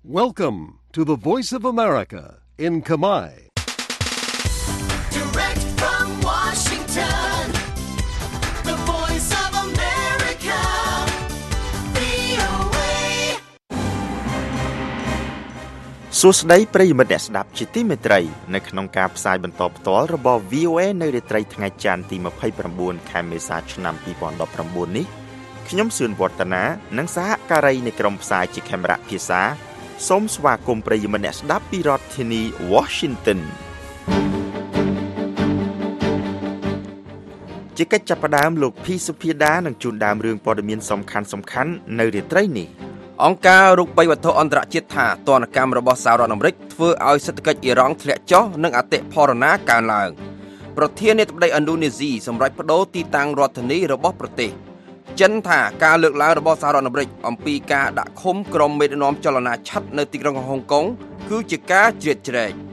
Welcome to the Voice of America in Khmer. Direct from Washington, the Voice of America, VOA. សួស្តីប្រិយមិត្តអ្នកស្ដាប់ជាទីមេត្រីនៅក្នុងការផ្សាយបន្តផ្ទាល់របស់ VOA នៅរាត្រីថ្ងៃច័ន្ទទី29ខែមេសាឆ្នាំ2019នេះខ្ញុំសឿនវឌ្ឍនានិងសហការីនៃក្រុមផ្សាយជាខេមរៈភាសាសូមស្វាគមន៍ប្រិយមិត្តអ្នកស្ដាប់ពីរដ្ឋធានី Washington ជាកិច្ចចាប់ផ្ដើមលោកភីសុភាដានឹងជូនដើមរឿងព័ត៌មានសំខាន់ៗនៅរាត្រីនេះអង្គការរូបិយវត្ថុអន្តរជាតិថាទណ្ឌកម្មរបស់សហរដ្ឋអាមេរិកធ្វើឲ្យសេដ្ឋកិច្ចអ៊ីរ៉ង់ធ្លាក់ចុះនិងអតិផរណាកើនឡើងប្រធានាធិបតីឥណ្ឌូនេស៊ីសម្រេចប្តូរទីតាំងរដ្ឋធានីរបស់ប្រទេសចិនថាការលើកឡើងរបស់សហរដ្ឋអាមេរិកអំពីការដាក់ឃុំក្រុមមេដឹកនាំចលនាឆាត់នៅទីក្រុងហុងកុងគឺជាការជ្រៀតជ្រែក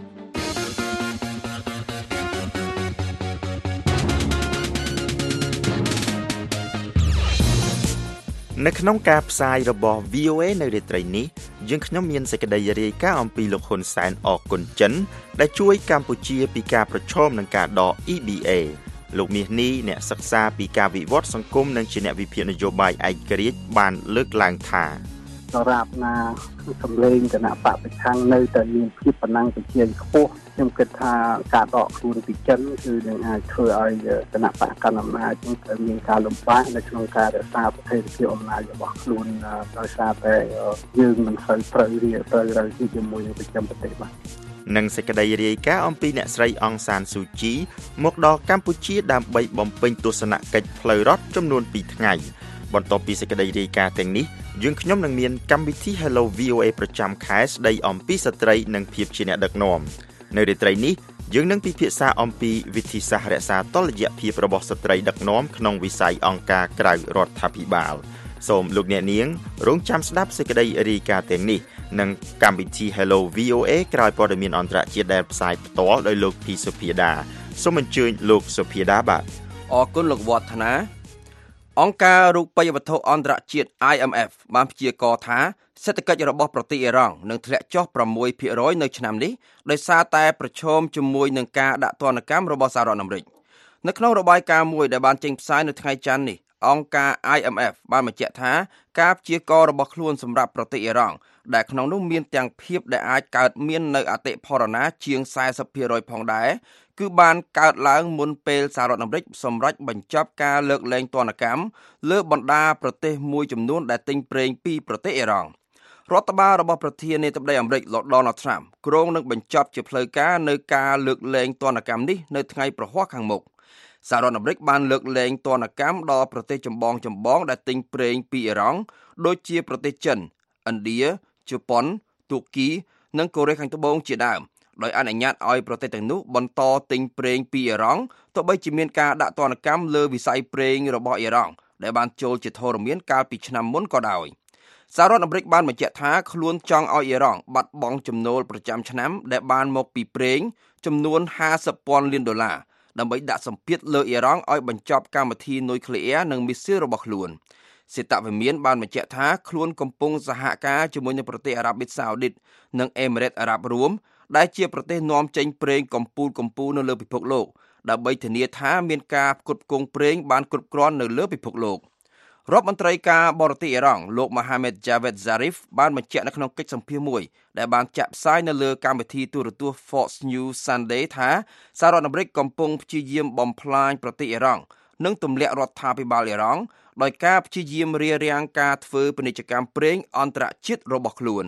នៅក្នុងការផ្សាយរបស់ VOA នៅរាត្រីនេះយើងខ្ញុំមានសេចក្តីរាយការណ៍អំពីលោកហ៊ុនសែនអរគុណចិនដែលជួយកម្ពុជាពីការប្រឈមនឹងការដក EBA លោកមាសនេះអ្នកសិក្សាពីការវិវត្តសង្គមនិងជាអ្នកវិភាគនយោបាយឯករាជ្យបានលើកឡើងថាដរាបណាសម្លេងគណៈបកប្រឆាំងនៅតែមានភាពប៉ុណ្ណឹងប្រជែងខ្ពស់ខ្ញុំគិតថាការដកខ្លួនពីចិនគឺនឹងអាចធ្វើឲ្យគណៈបកកណ្ដាលអំណាចនឹងត្រូវមានការលំបាកនៅក្នុងការរក្សាប្រតិភិអំណាចរបស់ខ្លួនដោយសារតែយើងមិនសូវត្រូវរកជាមួយនឹងប្រចាំប្រទេសបាទនិងសេចក្តីរាយការណ៍អំពីអ្នកស្រីអង្សានស៊ូជីមកដល់កម្ពុជាដើម្បីបំពេញទស្សនកិច្ចផ្លូវរដ្ឋចំនួន2ថ្ងៃបន្ទាប់ពីសេចក្តីរាយការណ៍ទាំងនេះយើងខ្ញុំនឹងមានកម្មវិធី Hello VOA ប្រចាំខែស្ដីអំពីស្ត្រីនិងភាពជាអ្នកដឹកនាំនៅរាត្រីនេះយើងនឹងពិភាក្សាអំពីវិធីសាស្ត្ររក្សាតុល្យភាពរបស់ស្ត្រីដឹកនាំក្នុងវិស័យអង្គការក្រៅរដ្ឋាភិបាលសូមលោកអ្នកនាងរងចាំស្ដាប់សេចក្តីរាយការណ៍ទាំងនេះនិងកម្មវិធី Hello VOA ក្រោយព័ត៌មានអន្តរជាតិដែលផ្សាយផ្ទាល់ដោយលោកភីសុភាដាសូមអញ្ជើញលោកសុភាដាបាទអរគុណលោកវឌ្ឍនាអង្គការរូបិយវត្ថុអន្តរជាតិ IMF បានព្យាករណ៍ថាសេដ្ឋកិច្ចរបស់ប្រទេសអ៊ីរ៉ង់នឹងធ្លាក់ចុះ 6% នៅឆ្នាំនេះដោយសារតែប្រឈមជាមួយនឹងការដាក់ទណ្ឌកម្មរបស់សហរដ្ឋអាមេរិកនៅក្នុងរបាយការណ៍មួយដែលបានចេញផ្សាយនៅថ្ងៃច័ន្ទនេះអង្គការ IMF បានបញ្ជាក់ថាការព្យាករណ៍របស់ខ្លួនសម្រាប់ប្រទេសអ៊ីរ៉ង់ដែលក្នុងនោះមានទាំងភាពដែលអាចកើតមាននៅអតិផរណាជាង 40% ផងដែរគឺបានកើតឡើងមុនពេលសហរដ្ឋអាមេរិកសម្រេចបញ្ចប់ការលើកលែងទណ្ឌកម្មលើបណ្ដាប្រទេសមួយចំនួនដែលទិញប្រេងពីប្រទេសអ៊ីរ៉ង់រដ្ឋបាលរបស់ប្រធានាធិបតីអាមេរិកលោក Donald Trump គ្រោងនឹងបញ្ចប់ជាផ្លូវការនៅការលើកលែងទណ្ឌកម្មនេះនៅថ្ងៃប្រហ័សខាងមុខសហរដ្ឋអាមេរិកបានលើកលែងទណ្ឌកម្មដល់ប្រទេសចម្បងដែលទិញប្រេងពីអ៊ីរ៉ង់ដូចជាប្រទេសចិនឥណ្ឌាជប៉ុនទូគីនិងកូរ៉េខាងត្បូងជាដើមដោយអនុញ្ញាតឲ្យប្រទេសទាំងនោះបន្តទិញប្រេងពីអ៊ីរ៉ង់ទោះបីជាមានការដាក់ទណ្ឌកម្មលើវិស័យប្រេងរបស់អ៊ីរ៉ង់ដែលបានចូលជាធរមានកាលពីឆ្នាំមុនក៏ដោយសហរដ្ឋអាមេរិកបានបញ្ជាក់ថាខ្លួនចង់ឲ្យអ៊ីរ៉ង់បាត់បង់ចំណូលប្រចាំឆ្នាំដែលបានមកពីប្រេងចំនួន$50,000 លានដើម្បីដាក់សម្ពាធលើអ៊ីរ៉ង់ឲ្យបញ្ចប់កម្មវិធីនុយក្លេអ៊ែរនិងមីស៊ីលរបស់ខ្លួនសេតវិមានបានបញ្ជាក់ថាខ្លួនកំពុងសហការជាមួយនឹងប្រទេសអារ៉ាប៊ីសាអូឌីតនិងអេមីរ៉េតអារ៉ាប់រួមដែលជាប្រទេសនាំចេញប្រេងកំពូលនៅលើពិភពលោកដើម្បីធានាថាមានការផ្គត់ផ្គង់ប្រេងបានគ្រប់គ្រាន់នៅលើពិភពលោករដ្ឋមន្ត្រីការបរទេសអ៊ីរ៉ង់លោក Mohammad Javad Zarif បានបញ្ជាក់នៅក្នុងកិច្ចសម្ភាសន៍មួយដែលបានចាក់ផ្សាយនៅលើកម្មវិធីទូរទស្សន៍ Fox News Sunday ថាសហរដ្ឋអាមេរិកកំពុងព្យាយាមបំផ្លាញប្រទេសអ៊ីរ៉ង់និងទម្លាក់រដ្ឋាភិបាលអ៊ីរ៉ង់ដោយការព្យាយាមរារាំងការធ្វើពាណិជ្ជកម្មប្រេងអន្តរជាតិរបស់ខ្លួន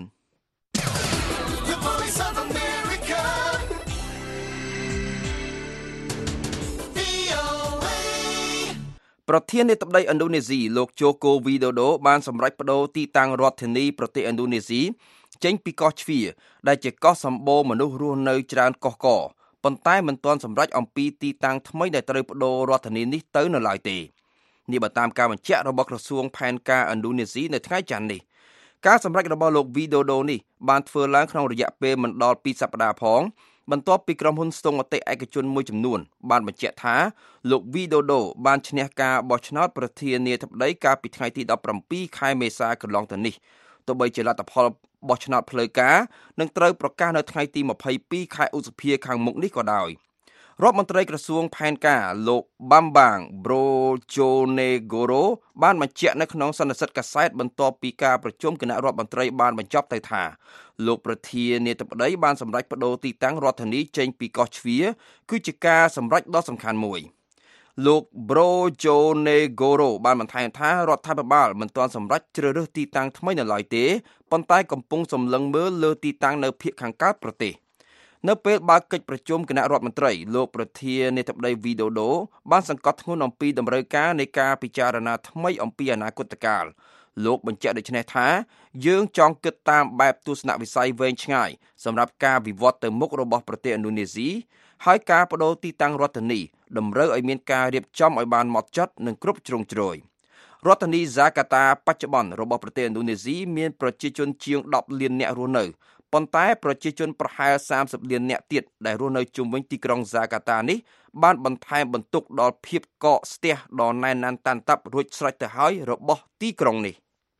ប្រធានាធិបតីឥណ្ឌូនេស៊ីលោកជូកូវីដូដូបានសម្រេចប្តូរទីតាំងរដ្ឋធានីប្រទេសឥណ្ឌូនេស៊ីចេញពីកោះជ្វាដែលជាកោះសម្បូរមនុស្សរស់នៅច្រើនកុះកប៉ុន្តែមិនទាន់សម្រេចអំពីទីតាំងថ្មីដែលត្រូវប្តូររដ្ឋធានីនេះទៅនៅឡើយទេនេះបើតាមការបញ្ជាក់របស់ក្រសួងផែនការឥណ្ឌូនេស៊ីនៅថ្ងៃច័ន្ទនេះការសម្រេចរបស់លោកវីដូដូនេះបានធ្វើឡើងក្នុងរយៈពេលមិនដល់2សប្តាហ៍ផងបន្ទាប់ពីក្រុមហ៊ុនស្ទង់មតិឯកជនមួយចំនួនបានបញ្ជាក់ថាលោកវីដូដូបានឈ្នះការបោះឆ្នោតប្រធានាធិបតីកាលពីថ្ងៃទី17ខែមេសាកន្លងទៅនេះទោះបីជាលទ្ធផលបោះឆ្នោតផ្លូវការនឹងត្រូវប្រកាសនៅថ្ងៃទី22ខែឧសភាខាងមុខនេះក៏ដោយរដ្ឋមន្ត្រីក្រសួងផែនការលោក Bambang Brojonegoro បានបញ្ជាក់នៅក្នុងសន្និសីទកាសែតបន្ទាប់ពីការប្រជុំគណៈរដ្ឋមន្ត្រីបានបញ្ចប់ទៅថាលោកប្រធានាធិបតីបានសម្រេចបដូរទីតាំងរដ្ឋធានីចេញពីកោះជ្វាគឺជាការសម្រេចដ៏សំខាន់មួយលោក Brojonegoro បានបន្ថែមថារដ្ឋាភិបាលមិនទាន់សម្រេចជ្រើសរើសទីតាំងថ្មីនៅឡើយទេប៉ុន្តែកំពុងសម្លឹងមើលលើទីតាំងនៅភាគខាងកើតប្រទេសនៅពេលបើកកិច្ចប្រជុំគណៈរដ្ឋមន្ត្រីលោកប្រធានាធិបតី Widodo បានសង្កត់ធ្ងន់អំពីតម្រូវការនៃការពិចារណាថ្មីអំពីអនាគតកាលលោកបញ្ជាក់ដូចនេះថាយើងចង់គិតតាមបែបទស្សនវិស័យវែងឆ្ងាយសម្រាប់ការវិវត្តទៅមុខរបស់ប្រទេសឥណ្ឌូនេស៊ីហើយការបដូរទីតាំងរដ្ឋធានីតម្រូវឲ្យមានការរៀបចំឲ្យបានហ្មត់ចត់និងគ្រប់ជ្រុងជ្រោយរដ្ឋធានីហ្សាកាតាបច្ចុប្បន្នរបស់ប្រទេសឥណ្ឌូនេស៊ីមានប្រជាជនជាង10លាននាក់រស់នៅប៉ុន្តែប្រជាជនប្រហែល30លាននាក់ទៀតដែលរស់នៅជុំវិញទីក្រុងហ្សាកាតានេះបានបន្ថែមបន្ទុកដល់ភាពកកស្ទះដ៏ណែនណាន់តាន់តាប់រួចស្រេចទៅហើយរបស់ទីក្រុងនេះ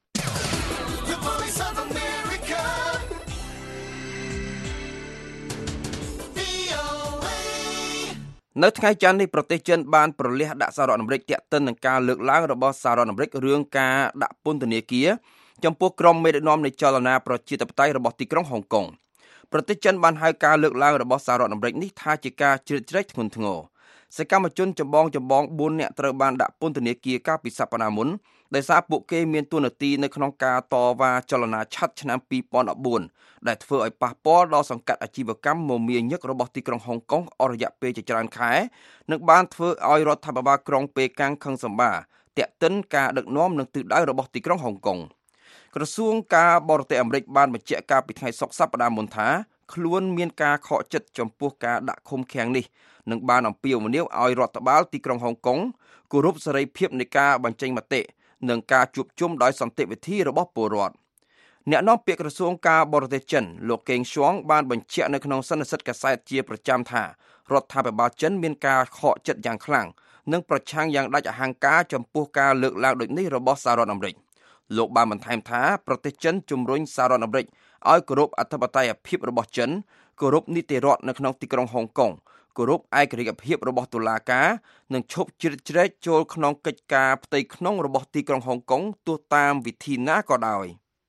នៅថ្ងៃច័ន្ទនេះប្រទេសចិនបានប្រលះដាក់សហរដ្ឋអាមេរិកទាក់ទិននឹងការលើកឡើងរបស់សហរដ្ឋអាមេរិករឿងការដាក់ពន្ធនាគារចំពោះក្រុមមេដឹកនាំនៃចលនាប្រជាធិបតេយ្យរបស់ទីក្រុងហុងកុងប្រទេសចិនបានហៅការលើកឡើងរបស់សហរដ្ឋអាមេរិកនេះថាជាការជ្រៀតជ្រែកធ្ងន់ធ្ងរសកម្មជនចម្បង4នាក់ត្រូវបានដាក់ពន្ធនាគារកាលពីសប្តាហ៍មុនដោយសារពួកគេមានតួនាទីនៅក្នុងការតវ៉ាចលនាឆ័ត្រឆ្នាំ2014ដែលធ្វើឲ្យប៉ះពាល់ដល់សង្កាត់អាជីវកម្មមមាញឹករបស់ទីក្រុងហុងកុងអស់រយៈពេលជាច្រើនខែនិងបានធ្វើឲ្យរដ្ឋាភិបាលក្រុងប៉េកាំងខឹងសម្បាតាក់ទិនការដឹកនាំនិងទិសដៅរបស់ទីក្រុងហុងកុងក្រសួងការបរទេសអាមេរិកបានបញ្ជាក់កាលពីថ្ងៃសុក្រសប្តាហ៍មុនថាខ្លួនមានការខកចិត្តចំពោះការដាក់ឃុំឃាំងនេះនិងបានអំពាវនាវឲ្យរដ្ឋបាលទីក្រុងហុងកុងគោរពសេរីភាពនៃការបញ្ចេញមតិនិងការជួបជុំដោយសន្តិវិធីរបស់ពលរដ្ឋអ្នកនាំពាក្យក្រសួងការបរទេសចិនលោកកេងឈួងបានបញ្ជាក់នៅក្នុងសន្និសីទកាសែតជាប្រចាំថារដ្ឋាភិបាលចិនមានការខកចិត្តយ៉ាងខ្លាំងនិងប្រឆាំងយ៉ាងដាច់អហង្ការចំពោះការលើកឡើងដូចនេះរបស់សហរដ្ឋអាមេរិកលោកបានបន្ថែមថាប្រទេសចិនជំរុញសហរដ្ឋអាមេរិកឲ្យគោរពអធិបតេយ្យភាពរបស់ចិនគោរពនីតិរដ្ឋនៅក្នុងទីក្រុងហុងកុងគោរពឯករាជ្យភាពរបស់តុលាការនិងឈប់ជ្រៀតជ្រែកចូលក្នុងកិច្ចការផ្ទៃក្នុងរបស់ទីក្រុងហុងកុងទោះតាមវិធីណាក៏ដោយ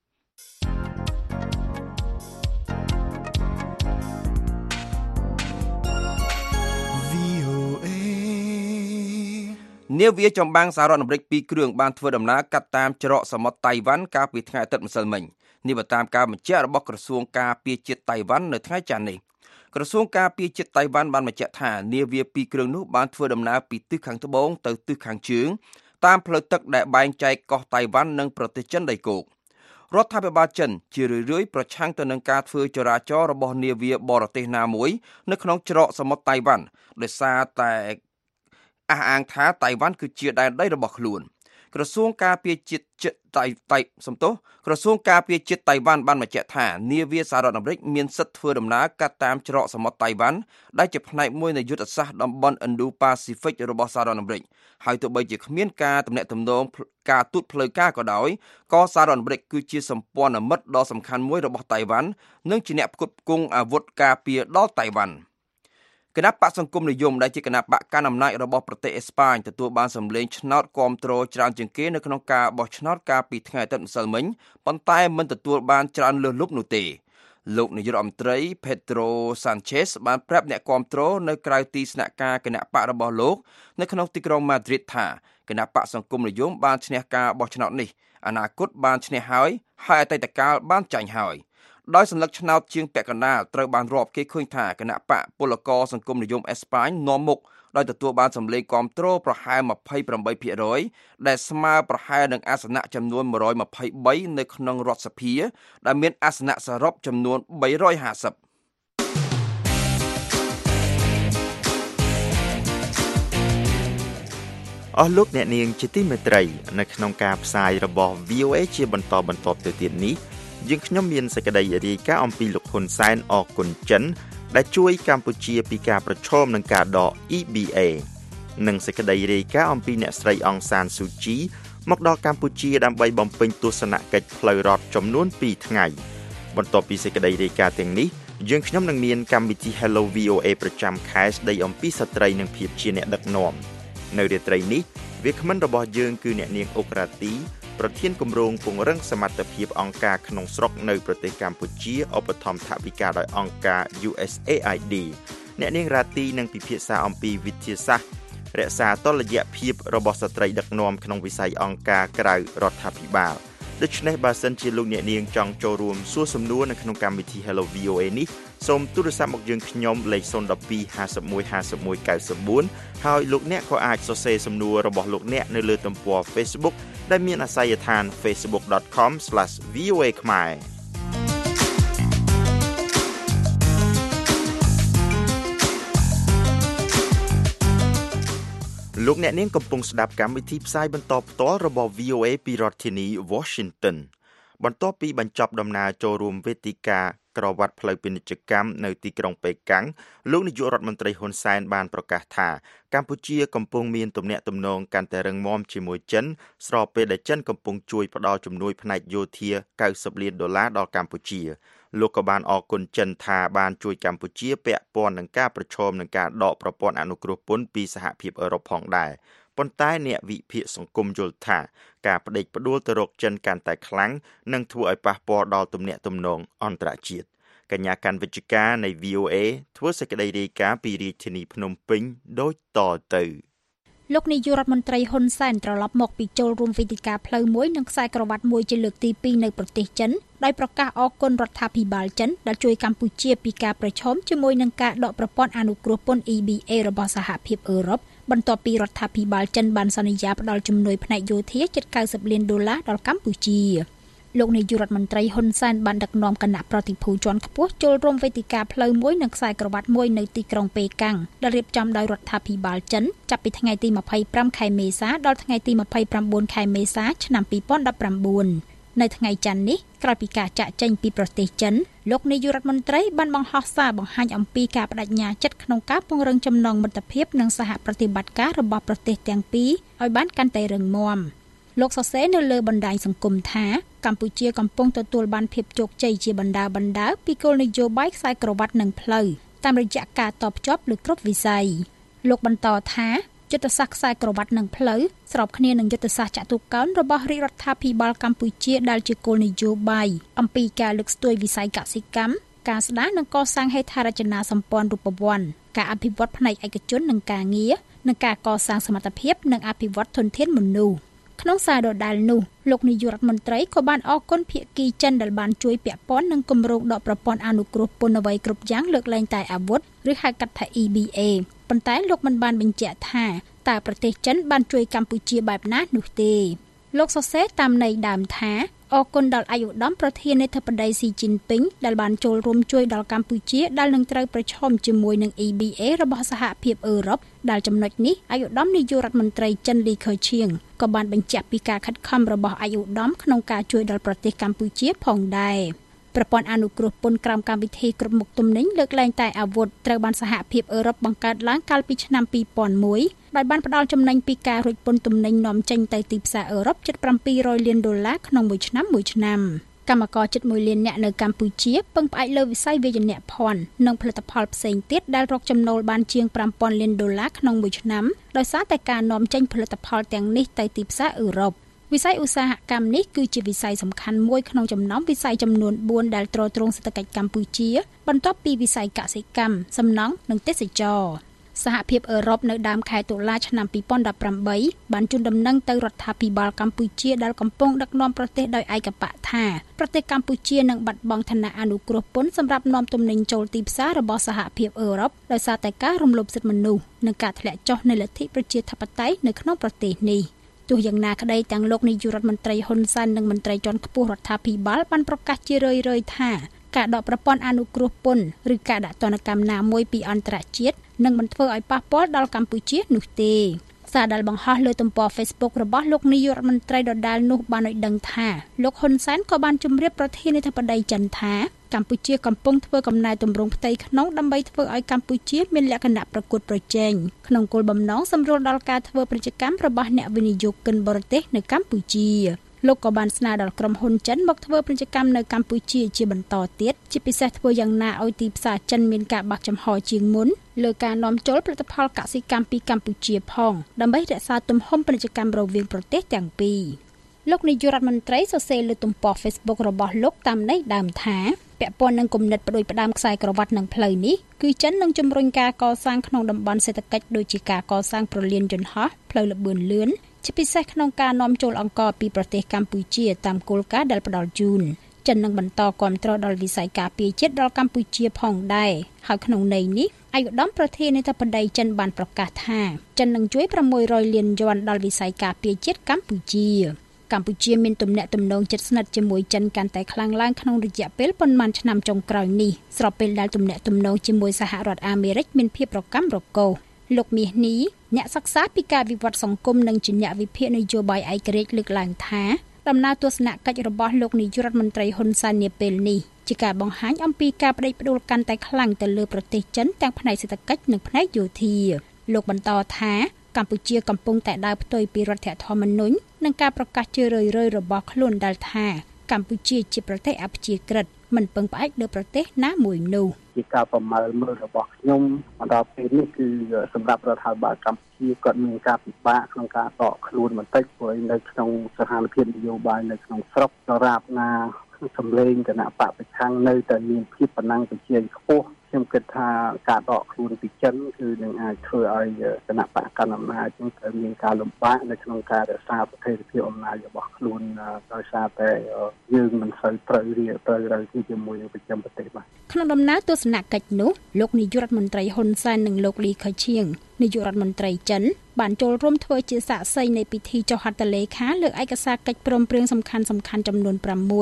នាវាចម្បាំងសហរដ្ឋអាមេរិក2គ្រឿងបានធ្វើដំណើរកាត់តាមច្រកសមុទ្រតៃវ៉ាន់កាលពីថ្ងៃអាទិត្យម្សិលមិញនេះបើតាមការបញ្ជាក់របស់ក្រសួងការពារជាតិតៃវ៉ាន់នៅថ្ងៃច័ន្ទនេះក្រសួងការពារជាតិតៃវ៉ាន់បានបញ្ជាក់ថានាវា2គ្រឿងនោះបានធ្វើដំណើរពីទិសខាងត្បូងទៅទិសខាងជើងតាមផ្លូវទឹកដែលបែងចែកកោះតៃវ៉ាន់និងប្រទេសចិនដីគោករដ្ឋាភិបាលចិនជារឿយៗប្រឆាំងទៅនឹងការធ្វើចរាចរណ៍របស់នាវាបរទេសណាមួយនៅក្នុងច្រកសមុទ្រតៃវ៉ាន់ដោយសារតែអះអាងថាតៃវ៉ាន់គឺជាដែនដីរបស់ខ្លួនក្រសួងការពារជាតិក្រសួងការពារជាតិតៃវ៉ាន់បានបញ្ជាក់ថានាវាសហរដ្ឋអាមេរិកមានសិទ្ធិធ្វើដំណើរកាត់តាមច្រកសមុទ្រតៃវ៉ាន់ដែលជាផ្នែកមួយនៃយុទ្ធសាស្ត្រតំបន់ Indo-Pacific របស់សហរដ្ឋអាមេរិកហើយទោះបីជាគ្មានការទំនាក់ទំនងការទូតផ្លូវការក៏ដោយក៏សហរដ្ឋអាមេរិកគឺជាសម្ព័ន្ធមិត្តដ៏សំខាន់មួយរបស់តៃវ៉ាន់និងជាអ្នកផ្គត់ផ្គង់អាវុធការពារដល់តៃវ៉ាន់គណៈបកសង្គមនិយមដែលជាគណៈបកកណ្ដាលអំណាចរបស់ប្រទេសអេស្ប៉ាញទទួលបានសម្លេងឆ្នោតគាំទ្រច្រើនជាងគេនៅក្នុងការបោះឆ្នោតកាលពីថ្ងៃអាទិត្យម្សិលមិញប៉ុន្តែមិនទទួលបានច្រើនលើសលប់នោះទេលោកនាយករដ្ឋមន្ត្រី Pedro Sanchez បានប្រាប់អ្នកគាំទ្រនៅក្រៅទីស្នាក់ការគណៈបករបស់លោកនៅក្នុងទីក្រុង Madrid ថាគណៈបកសង្គមនិយមបានឈ្នះការបោះឆ្នោតនេះអនាគតបានឈ្នះហើយអតីតកាលបានចាញ់ហើយដោយសញ្ញាឆ្នោតជាងពាក់កណ្ដាលត្រូវបានរាប់គេឃើញថាគណៈបកពលករសង្គមនិយមអេស្ប៉ាញនាំមុខដោយទទួលបានសម្លេងគាំទ្រប្រហែល 28% ដែលស្មើប្រហែលនឹងអាសនៈចំនួន123នៅក្នុងរដ្ឋសភាដែលមានអាសនៈសរុបចំនួន350 អស់លោកអ្នកនាងជាទីមេត្រីនៅក្នុងការផ្សាយរបស់ VOA ជាបន្តទៅទៀតនេះយើងខ្ញុំមានសេចក្តីរាយការណ៍អំពីលោកហ៊ុនសែនអរគុណចិនដែលជួយកម្ពុជាពីការប្រឈមនឹងការដក EBA និងសេចក្តីរាយការណ៍អំពីអ្នកស្រីអង្សានស៊ូជីមកដល់កម្ពុជាដើម្បីបំពេញទស្សនកិច្ចផ្លូវរដ្ឋចំនួន2ថ្ងៃបន្ទាប់ពីសេចក្តីរាយការណ៍ទាំងនេះយើងខ្ញុំនឹងមានកម្មវិធី Hello VOA ប្រចាំខែស្ដីអំពីស្ត្រីនិងភាពជាអ្នកដឹកនាំនៅរាត្រីនេះវាគ្មិនរបស់យើងគឺអ្នកនាងអុករ៉ាទីប្រធានគម្រោងពង្រឹងសមត្ថភាពអង្គការក្នុងស្រុកនៅប្រទេសកម្ពុជាឧបត្ថម្ភថវិកាដោយអង្គការ USAID អ្នកនាងរ៉ាទីនឹងពិភាក្សាអំពីវិទ្យាសាស្ត្ររក្សាតុល្យភាពរបស់ស្ត្រីដឹកនាំក្នុងវិស័យអង្គការក្រៅរដ្ឋាភិបាលដូច្នេះបើសិនជាលោកអ្នកនាងចង់ចូលរួមសួរសំណួរនៅក្នុងកម្មវិធី Hello VOA នេះសូមទូរស័ព្ទមកយើងខ្ញុំលេខ012 51 51 94ហើយលោកអ្នកក៏អាចសរសេរសំណួររបស់លោកអ្នកនៅលើទំព័រ Facebook ដែលមានអាសយដ្ឋាន facebook.com/voa ខ្មែរលោកអ្នកនាងកំពុងស្ដាប់កម្មវិធីផ្សាយបន្តផ្ទាល់របស់ VOA ពីរដ្ឋធានី Washington បន្ទាប់ពីបញ្ចប់ដំណើរចូលរួមវេទិកាក្រវ៉ាត់ផ្លូវពាណិជ្ជកម្មនៅទីក្រុងប៉េកាំងលោកនាយករដ្ឋមន្ត្រីហ៊ុនសែនបានប្រកាសថាកម្ពុជាកំពុងមានទំនាក់ទំនងកាន់តែរឹងមាំជាមួយចិនស្របពេលដែលចិនកំពុងជួយផ្ដល់ជំនួយផ្នែកយោធា$90 លានដល់កម្ពុជាលោកក៏បានអរគុណចិនថាបានជួយកម្ពុជាពាក់ព័ន្ធនឹងការប្រឈមនឹងការដកប្រព័ន្ធអនុគ្រោះពន្ធពីសហភាពអឺរ៉ុបផងដែរប៉ុន្តែអ្នកវិភាគសង្គមយល់ថាការផ្ដេកផ្ដួលទៅរកចិនកាន់តែខ្លាំងនឹងធ្វើឲ្យប៉ះពាល់ដល់ទំនាក់ទំនងអន្តរជាតិកញ្ញាកាន់វិជ្ជការនៃ VOA ធ្វើសេចក្តីរាយការណ៍ពីរាជធានីភ្នំពេញដូចតទៅលោកនាយករដ្ឋមន្ត្រីហ៊ុនសែនត្រឡប់មកពីចូលរួមវេទិកាផ្លូវមួយនិងខ្សែក្រវ៉ាត់មួយជាលើកទី2នៅប្រទេសចិនដោយប្រកាសអគុណរដ្ឋាភិបាលចិនដែលជួយកម្ពុជាពីការប្រឈមជាមួយនឹងការដកប្រព័ន្ធអនុគ្រោះពន្ធ EBA របស់សហភាពអឺរ៉ុបបន្ទាប់ពីរដ្ឋាភិបាលចិនបានសន្យាផ្ដល់ជំនួយផ្នែកយោធាជិត$90 លានដល់កម្ពុជាលោកនាយករដ្ឋមន្ត្រីហ៊ុនសែនបានដឹកនាំគណៈប្រតិភូជាន់ខ្ពស់ចូលរួមវេទិកាផ្លូវមួយនិងខ្សែក្រវ៉ាត់មួយនៅទីក្រុងប៉េកាំងដែលរៀបចំដោយរដ្ឋាភិបាលចិនចាប់ពីថ្ងៃទី25ខែមេសាដល់ថ្ងៃទី29ខែមេសាឆ្នាំ2019នៅថ្ងៃច័ន្ទនេះក្រោយពីការចាកចេញពីប្រទេសចិនលោកនាយករដ្ឋមន្ត្រីបានបង្ហោះសារបង្ហាញអំពីការបដិញ្ញាចិត្តក្នុងការពង្រឹងចំណងមិត្តភាពនិងសហប្រតិបត្តិការរបស់ប្រទេសទាំងពីរឲ្យបានកាន់តែរឹងមាំលោកសរសេរនៅលើបណ្ដាញសង្គមថាកម្ពុជាកំពុងទទួលបានភាពជោគជ័យជាបណ្ដាពីគោលនយោបាយខ្សែក្រវ៉ាត់និងផ្លូវតាមរយៈការតភ្ជាប់លើគ្រប់វិស័យលោកបន្តថាយុទ្ធសាស្ត្រខ្សែក្រវ៉ាត់និងផ្លូវស្របគ្នានឹងយុទ្ធសាស្ត្រចតុកោណរបស់រាជរដ្ឋាភិបាលកម្ពុជាដែលជាគោលនយោបាយអំពីការលើកស្ទួយវិស័យកសិកម្មការស្ដារនិងកសាងហេដ្ឋារចនាសម្ព័ន្ធរូបវន្តការអភិវឌ្ឍផ្នែកឯកជននិងការងារនិងការកសាងសមត្ថភាពនិងអភិវឌ្ឍធនធានមនុស្សក្នុងសារដដែលនោះលោកនាយករដ្ឋមន្ត្រីក៏បានអរគុណភាគីចិនដែលបានជួយពាក់ព័ន្ធនឹងគម្រោងដកប្រព័ន្ធអនុគ្រោះពន្ធអ្វីគ្រប់យ៉ាងលើកលែងតែអាវុធឬហៅកាត់ថា EBA ប៉ុន្តែលោកមិនបានបញ្ជាក់ថាតើប្រទេសចិនបានជួយកម្ពុជាបែបណានោះទេលោកសរសេរតាមន័យដើមថាអរគុណដល់ឯកឧត្តមប្រធានាធិបតីស៊ីជីនពីងដែលបានចូលរួមជួយដល់កម្ពុជាដែលនឹងត្រូវប្រឈមជាមួយនឹង EBA របស់សហភាពអឺរ៉ុបដែលចំណុចនេះឯកឧត្តមនាយករដ្ឋមន្ត្រីចិនលីខឺឈៀងក៏បានបញ្ជាក់ពីការខិតខំរបស់ឯកឧត្តមក្នុងការជួយដល់ប្រទេសកម្ពុជាផងដែរប្រព័ន្ធអនុគ្រោះពន្ធក្រោមកម្មវិធីគ្រប់មុខទំនិញលើកលែងតែអាវុធត្រូវបានសហភាពអឺរ៉ុបបង្កើតឡើងកាលពីឆ្នាំ2001ដោយបានផ្ដល់ចំណេញពីការរួចពន្ធទំនិញនាំចេញទៅទីផ្សារអឺរ៉ុបជិត$700 លានក្នុងមួយឆ្នាំកម្មករជិត1លាននាក់នៅកម្ពុជាពឹងផ្អែកលើវិស័យវាយនភ័ណ្ឌនិងផលិតផលផ្សេងទៀតដែលរកចំណូលបានជាង$5,000 លានក្នុងមួយឆ្នាំដោយសារតែការនាំចេញផលិតផលទាំងនេះទៅទីផ្សារអឺរ៉ុបវិស័យឧស្សាហកម្មនេះគឺជាវិស័យសំខាន់មួយក្នុងចំណោមវិស័យចំនួន4ដែលទ្រទ្រង់សេដ្ឋកិច្ចកម្ពុជាបន្ទាប់ពីវិស័យកសិកម្មសំណង់និងទេសចរណ៍សហភាពអឺរ៉ុបនៅដើមខែតុលាឆ្នាំ2018បានជូនដំណឹងទៅរដ្ឋាភិបាលកម្ពុជាដែលកំពុងដឹកនាំប្រទេសដោយឯកបកថាប្រទេសកម្ពុជានឹងបាត់បង់ឋានៈអនុគ្រោះពន្ធសម្រាប់នាំទំនិញចូលទីផ្សាររបស់សហភាពអឺរ៉ុបដោយសារតែការរំលោភសិទ្ធិមនុស្សនិងការធ្លាក់ចុះនៃលទ្ធិប្រជាធិបតេយ្យនៅក្នុងប្រទេសនេះទោះយ៉ាងណាក្តីទាំងលោកនាយករដ្ឋមន្ត្រីហ៊ុនសែននិងមន្ត្រីជាន់ខ្ពស់រដ្ឋាភិបាលបានប្រកាសជារឿយៗថាការដកប្រព័ន្ធអនុគ្រោះពន្ធឬការដាក់ទណ្ឌកម្មណាមួយពីអន្តរជាតិនឹងមិនធ្វើឲ្យប៉ះពាល់ដល់កម្ពុជានោះទេសារដែលបង្ហោះលើទំព័រ Facebook របស់លោកនាយករដ្ឋមន្ត្រីដដាលនោះបានឲ្យដឹងថាលោកហ៊ុនសែនក៏បានជម្រាបប្រធានាធិបតីចិនថាកម្ពុជាកំពុងធ្វើកំណែទម្រង់ផ្ទៃក្នុងដើម្បីធ្វើឲ្យកម្ពុជាមានលក្ខណៈប្រកួតប្រជែងក្នុងគោលបំណងសម្រួលដល់ការធ្វើពាណិជ្ជកម្មរបស់អ្នកវិនិយោគិនបរទេសនៅកម្ពុជាលោកក៏បានស្នើដល់ក្រុមហ៊ុនចិនមកធ្វើពាណិជ្ជកម្មនៅកម្ពុជាជាបន្តទៀតជាពិសេសធ្វើយ៉ាងណាឲ្យទីផ្សារចិនមានការបើកចំហជាងមុនលើការនាំចូលផលិតផលកសិកម្មពីកម្ពុជាផងដើម្បីរក្សាទំហំពាណិជ្ជកម្មរវាងប្រទេសទាំងពីរលោកនាយករដ្ឋមន្ត្រីសរសេរលើទំព័រ Facebook របស់លោកតាមន័យដើមថាពាក់ព័ន្ធនឹងគំនិតផ្ដួចផ្ដើមខ្សែក្រវ៉ាត់នឹងផ្លូវនេះគឺចិននឹងជំរុញការកសាងក្នុងតំបន់សេដ្ឋកិច្ចដូចជាការកសាងព្រលានយន្តហោះផ្លូវល្បឿនលឿនជាពិសេសក្នុងការនាំចូលអង្ករពីប្រទេសកម្ពុជាតាមគោលការណ៍ដែលផ្ដល់ជូនចិននឹងបន្តគាំទ្រដល់វិស័យការពារជាតិដល់កម្ពុជាផងដែរហើយក្នុងន័យនេះឯកឧត្តមប្រធានាធិបតីចិនបានប្រកាសថាចិននឹងជួយ600លានយួនដល់វិស័យការពារជាតិកម្ពុជាកម្ពុជាមានទំនាក់ទំនងជិតស្និទ្ធជាមួយចិនកាន់តែខ្លាំងឡើងក្នុងរយៈពេលប៉ុន្មានឆ្នាំចុងក្រោយនេះស្របពេលដែលទំនាក់ទំនងជាមួយសហរដ្ឋអាមេរិកមានភាពរកាំរកូសលោកមាសនេះអ្នកសិក្សាពីការវិវត្តសង្គមនិងជាអ្នកវិភាគនយោបាយឯករាជ្យលើកឡើងថាដំណើរទស្សនកិច្ចរបស់លោកនាយករដ្ឋមន្ត្រីហ៊ុនសែននាពេលនេះជាការបង្ហាញអំពីការផ្ដេកផ្ដួលកាន់តែខ្លាំងទៅលើប្រទេសចិនទាំងផ្នែកសេដ្ឋកិច្ចនិងផ្នែកយោធាលោកបន្តថាកម្ពុជាកំពុងតែដើរផ្ទុយពីរដ្ឋធម្មនុញ្ញនិងការប្រកាសជារឿយៗរបស់ខ្លួនដែលថាកម្ពុជាជាប្រទេសអព្យាក្រឹតមិនពឹងផ្អែកលើប្រទេសណាមួយនោះជាការប្រមើលមើលរបស់ខ្ញុំមកដល់ពេលនេះគឺសម្រាប់រដ្ឋាភិបាលកម្ពុជាគាត់មានការពិបាកក្នុងការតកខ្លួនបន្តិចព្រោះនៅក្នុងស្ថានភាពនយោបាយនៅក្នុងស្រុកដរាបណាសម្លេងគណៈបកប្រឆាំងនៅតែមានភាពប្រណាំងប្រជែងខ្ពស់ខ្ញុំគិតថាការដកខ្លួនពីចិនគឺនឹងអាចធ្វើឲ្យគណៈបកកណ្ដាលអំណាចនឹងត្រូវមានការលំបាកនៅក្នុងការរក្សាប្រតិភិបអំណាចរបស់ខ្លួនដោយសារតែយើងមិនសូវត្រូវជាមួយនឹងប្រចាំប្រទេសបាទក្នុងដំណើរទស្សនកិច្ចនោះលោកនាយករដ្ឋមន្ត្រីហ៊ុនសែននិងលោកលីខឺឈៀងនាយករដ្ឋមន្ត្រីចិនបានចូលរួមធ្វើជាសាក្សីនៃពិធីចុះហត្ថលេខាលើឯកសារកិច្ចព្រមព្រៀងសំខាន់ៗចំនួន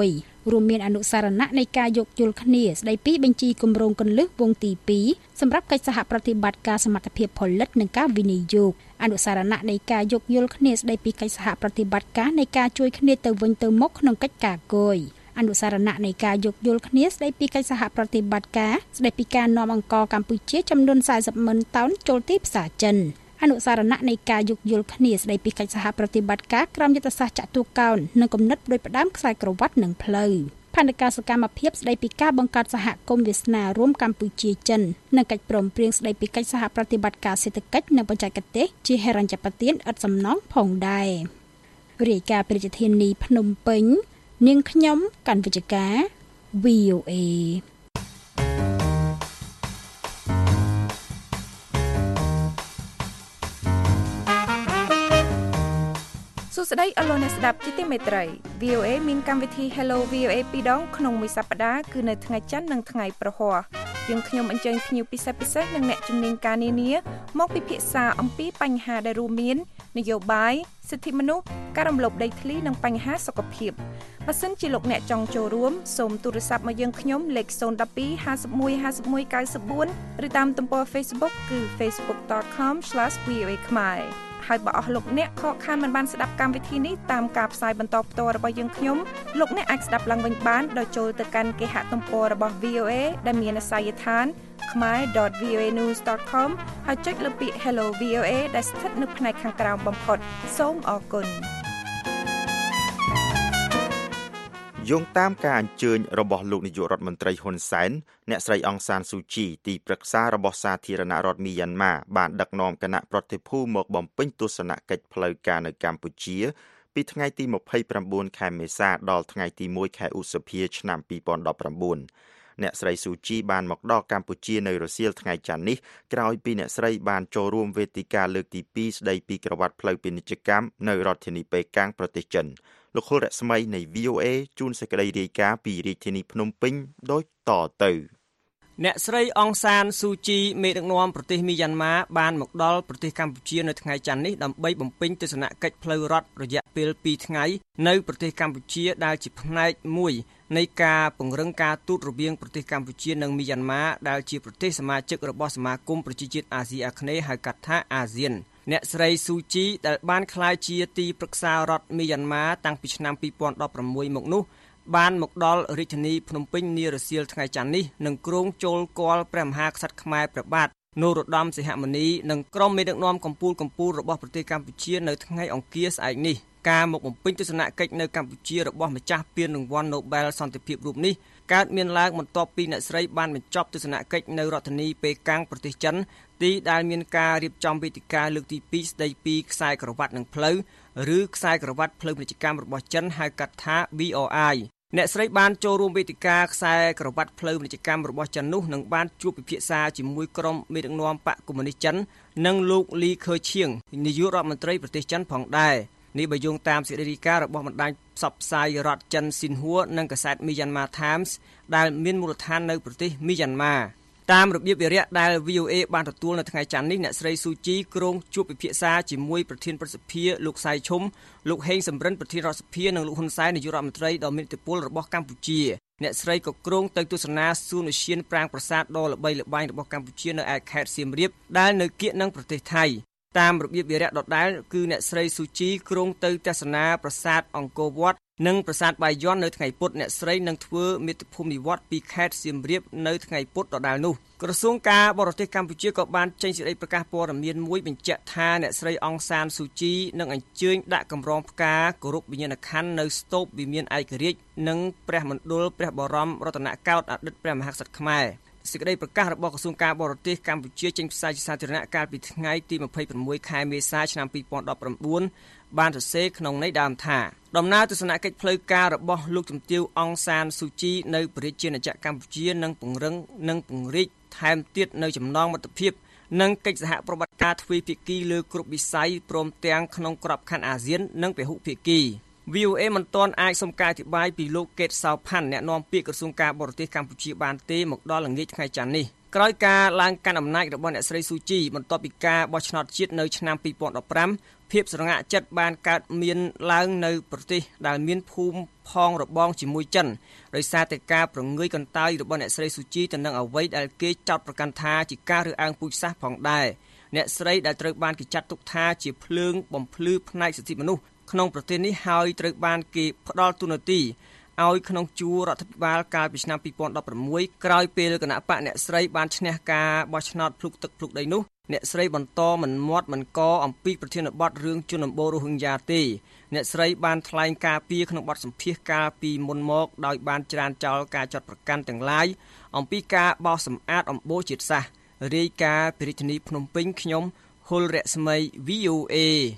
6រួមមានអនុសារណៈនៃការយោគយល់គ្នាស្ដីពីបញ្ជីគម្រោងគន្លឹះវងទី2សម្រាប់កិច្ចសហប្រតិបត្តិការសមត្ថភាពផលិតនិងការវិនិយោគអនុសារណៈនៃការយោគយល់គ្នាស្ដីពីកិច្ចសហប្រតិបត្តិការនៃការជួយគ្នាទៅវិញទៅមកក្នុងកិច្ចការគយអនុសារណៈនៃការយោគយល់គ្នាស្ដីពីកិច្ចសហប្រតិបត្តិការស្ដីពីការនាំអង្ករកម្ពុជាចំនួន40,000 តោនចូលទីផ្សារចិនអនុសារណៈនៃការយោគយល់គ្នាស្ដីពីកិច្ចសហប្រតិបត្តិការក្រមយុទ្ធសាស្ត្រចតុកោណនិងគំនិតផ្ដួចផ្ដើមខ្សែក្រវ៉ាត់និងផ្លូវផែនការសកម្មភាពស្ដីពីការបង្កើតសហគមន៍វាសនារួមកម្ពុជាចិននិងកិច្ចព្រមព្រៀងស្ដីពីកិច្ចសហប្រតិបត្តិការសេដ្ឋកិច្ចនិងបច្ចេកទេសជាហិរញ្ញប្បទានឥតសំណងផងដែររាយការណ៍ប្រជាធានីភ្នំពេញនាងខ្ញុំកាន់វិជ្ជការ VOA សួស្តីអស់លោកអ្នកស្ដាប់ជាទីមេត្រី VOA មានកម្មវិធី Hello VOA 2ដងក្នុងមួយសប្តាហ៍គឺនៅថ្ងៃច័ន្ទនិងថ្ងៃប្រហ័សយើងខ្ញុំអញ្ជើញភ្ញៀវពិសេសនិងអ្នកជំនាញការនានាមកពិភាក្សាអំពីបញ្ហាដែលរួមមាននយោបាយសិទ្ធិមនុស្សការរំលោភដីធ្លីនិងបញ្ហាសុខភាពបើសិនជាលោកអ្នកចង់ចូលរួមសូមទូរស័ព្ទមកយើងខ្ញុំលេខ012 51 51 94ឬតាមទំព័រ Facebook គឺ facebook.com/voa ខ្មែរហើយបើអស់លោកអ្នកខកខានមិនបានស្ដាប់កម្មវិធីនេះតាមការផ្សាយបន្តផ្ទាល់របស់យើងខ្ញុំលោកអ្នកអាចស្ដាប់ឡើងវិញបានដោយចូលទៅកាន់គេហទំព័ររបស់ VOA ដែលមានអាសយដ្ឋាន khmer.voanews.com ហើយចុចលើពាក្យ Hello VOA ដែលស្ថិតនៅផ្នែកខាងក្រោមបំផុតសូមអរគុណយោងតាមការអញ្ជើញរបស់លោកនាយករដ្ឋមន្ត្រីហ៊ុនសែនអ្នកស្រីអង្សានស៊ូជីទីប្រឹក្សារបស់សាធារណរដ្ឋមីយ៉ាន់ម៉ាបានដឹកនាំគណៈប្រតិភូមកបំពេញទស្សនកិច្ចផ្លូវការនៅកម្ពុជាពីថ្ងៃទី29ខែមេសាដល់ថ្ងៃទី1ខែឧសភាឆ្នាំ2019អ្នកស្រីស៊ូជីបានមកដល់កម្ពុជានៅរសៀលថ្ងៃច័ន្ទនេះក្រោយពីអ្នកស្រីបានចូលរួមវេទិកាលើកទី2ស្ដីពីក្រវ៉ាត់ផ្លូវពាណិជ្ជកម្មនៅរដ្ឋធានីប៉េកាំងប្រទេសចិនលោកខុលរស្មីនៃ VOA ជូនសេចក្តីរាយការណ៍ពីរាជធានីភ្នំពេញដូចតទៅអ្នកស្រីអង្សានស៊ូជីមេដឹកនាំប្រទេសមីយ៉ាន់ម៉ាបានមកដល់ប្រទេសកម្ពុជានៅថ្ងៃច័ន្ទនេះដើម្បីបំពេញទស្សនកិច្ចផ្លូវរដ្ឋរយៈពេល2ថ្ងៃនៅប្រទេសកម្ពុជាដែលជាផ្នែកមួយនៃការពង្រឹងការទូតរវាងប្រទេសកម្ពុជានិងមីយ៉ាន់ម៉ាដែលជាប្រទេសសមាជិករបស់សមាគមប្រជាជាតិអាស៊ីអាគ្នេយ៍ហៅកាត់ថាអាស៊ានអ្នកស្រីស៊ូជីដែលបានក្លាយជាទីប្រឹក្សារដ្ឋមីយ៉ាន់ម៉ាតាំងពីឆ្នាំ2016មកនោះបានមកដល់រាជធានីភ្នំពេញនារសៀលថ្ងៃច័ន្ទនេះនឹងគ្រងចូលគាល់ព្រះមហាក្សត្រខ្មែរព្រះបាទនរោត្តមសីហមុនីនិងក្រុមមេដឹកនាំកម្ពុជារបស់ប្រទេសកម្ពុជានៅថ្ងៃអង្គារស្អែកនេះការមកបំពេញទស្សនកិច្ចនៅកម្ពុជារបស់ម្ចាស់ពានរង្វាន់ Nobel សន្តិភាពរូបនេះកើតមានឡើងបន្ទាប់ពីអ្នកស្រីបានបញ្ចប់ទស្សនកិច្ចនៅរដ្ឋធានីប៉េកាំងប្រទេសចិនទីដែលមានការរៀបចំវេទិកាលើកទី2ស្ដីពីខ្សែក្រវ៉ាត់និងផ្លូវឬខ្សែក្រវ៉ាត់ផ្លូវពាណិជ្ជកម្មរបស់ចិនហៅកាត់ថា BRI អ្នកស្រីបានចូលរួមវេទិកាខ្សែក្រវ៉ាត់ផ្លូវពាណិជ្ជកម្មរបស់ចិននោះនិងបានជួបពិភាក្សាជាមួយក្រុមមេដឹកនាំបកកុម្មុយនីសចិននិងលោកលីខឺឈៀងនាយករដ្ឋមន្ត្រីប្រទេសចិនផងដែរនេះបើយោងតាមសេចក្តីរាយការណ៍របស់បណ្ដាញផ្សព្វផ្សាយរដ្ឋចិនស៊ីនហួរនិងកាសែត Myanmar Times ដែលមានមូលដ្ឋាននៅប្រទេស Myanmar តាមរបៀបវារៈដែល VOA បានទទួលនៅថ្ងៃច័ន្ទនេះអ្នកស្រីស៊ូជីគ្រងជួបពិភាក្សាជាមួយប្រធានប្រសិទ្ធិលោកសៃឈុំលោកហេងសំរិនប្រធានរដ្ឋសភានិងលោកហ៊ុនសែននាយករដ្ឋមន្ត្រីដ៏មានឥទ្ធិពលរបស់កម្ពុជាអ្នកស្រីក៏គ្រងទៅទស្សនាសួនឧទ្យានប្រាង្គប្រាសាទដ៏ល្បីល្បាញរបស់កម្ពុជានៅឯខេត្តសៀមរាបដែលនៅកៀកនឹងប្រទេសថៃតាមរបៀបវារៈដដែលគឺអ្នកស្រីស៊ូជីគ្រងទៅទស្សនាប្រាសាទអង្គរវត្តនិងប្រាសាទបាយ័ននៅថ្ងៃពុធអ្នកស្រីនឹងធ្វើមាតុភូមិនិវត្តន៍ពីខេត្តសៀមរាបនៅថ្ងៃពុធដដែលនោះក្រសួងការបរទេសកម្ពុជាក៏បានចេញសេចក្តីប្រកាសព័ត៌មានមួយបញ្ជាក់ថាអ្នកស្រីអង្សានស៊ូជីនឹងអញ្ជើញដាក់កម្រងផ្កាគោរពវិញ្ញាណក្ខន្ធនៅស្ទូបវិមានឯករាជ្យនិងព្រះមណ្ឌលព្រះបរមរតនកោដ្ឋអតីតព្រះមហាក្សត្រខ្មែរសេចក្តីប្រកាសរបស់ក្រសួងការបរទេសកម្ពុជាចេញផ្សាយជាសាធារណៈកាលពីថ្ងៃទី26ខែមេសាឆ្នាំ2019បានសរសេរក្នុងន័យដើមថាដំណើរទស្សនកិច្ចផ្លូវការរបស់លោកជំទាវអង្សានស៊ូជីនៅព្រះរាជាណាចក្រកម្ពុជានឹងពង្រឹងនិងពង្រីកថែមទៀតនៅចំណងមិត្តភាពនិងកិច្ចសហប្រតិបត្តិការទ្វេភាគីលើគ្រប់វិស័យព្រមទាំងក្នុងក្របខ័ណ្ឌអាស៊ាននិងពហុភាគីVOA មិនទាន់អាចសុំការអធិប្បាយពីលោកកេតសៅផាន់អ្នកនាំពាក្យក្រសួងការបរទេសកម្ពុជាបានទេមកដល់ល្ងាចថ្ងៃច័ន្ទនេះក្រោយការឡើងកាន់អំណាចរបស់អ្នកស្រីស៊ូជីបន្ទាប់ពីការបោះឆ្នោតជាតិនៅឆ្នាំ2015ភាពស្រងាក់ចិត្តបានកើតមានឡើងនៅប្រទេសដែលមានភូមិផងរបងជាមួយចិនដោយសារតែការប្រងើយកន្តើយរបស់អ្នកស្រីស៊ូជីទៅនឹងអ្វីដែលគេចោទប្រកាន់ថាជាការរើសអើងពូជសាសន៍ផងដែរអ្នកស្រីដែលត្រូវបានគេចាត់ទុកថាជាភ្លើងបំភ្លឺផ្នែកសិទ្ធិមនុស្សក្នុងប្រទេសនេះហើយត្រូវបានគេផ្ដាល់ទូនាទីឲ្យក្នុងជួររដ្ឋាភិបាលកាលពីឆ្នាំ2016ក្រោយពេលគណៈបកអ្នកស្រីបានឈ្នះការបោះឆ្នោតភ្លុកទឹកភ្លុកដីនោះអ្នកស្រីបន្តមិនមាត់មិនកអំពីប្រធានបទរឿងជនអំបូររ៉ូហិញយ៉ាទេអ្នកស្រីបានថ្លែងការពីក្នុងបទសម្ភាសន៍កាលពីមុនមកដោយបានច្រានចោលការចាត់ប្រកាន់ទាំងឡាយអំពីការបោសសម្អាតអំបូរជាតិសាសន៍រាយការណ៍ពីរាជធានីភ្នំពេញខ្ញុំហុលរស្មី VOA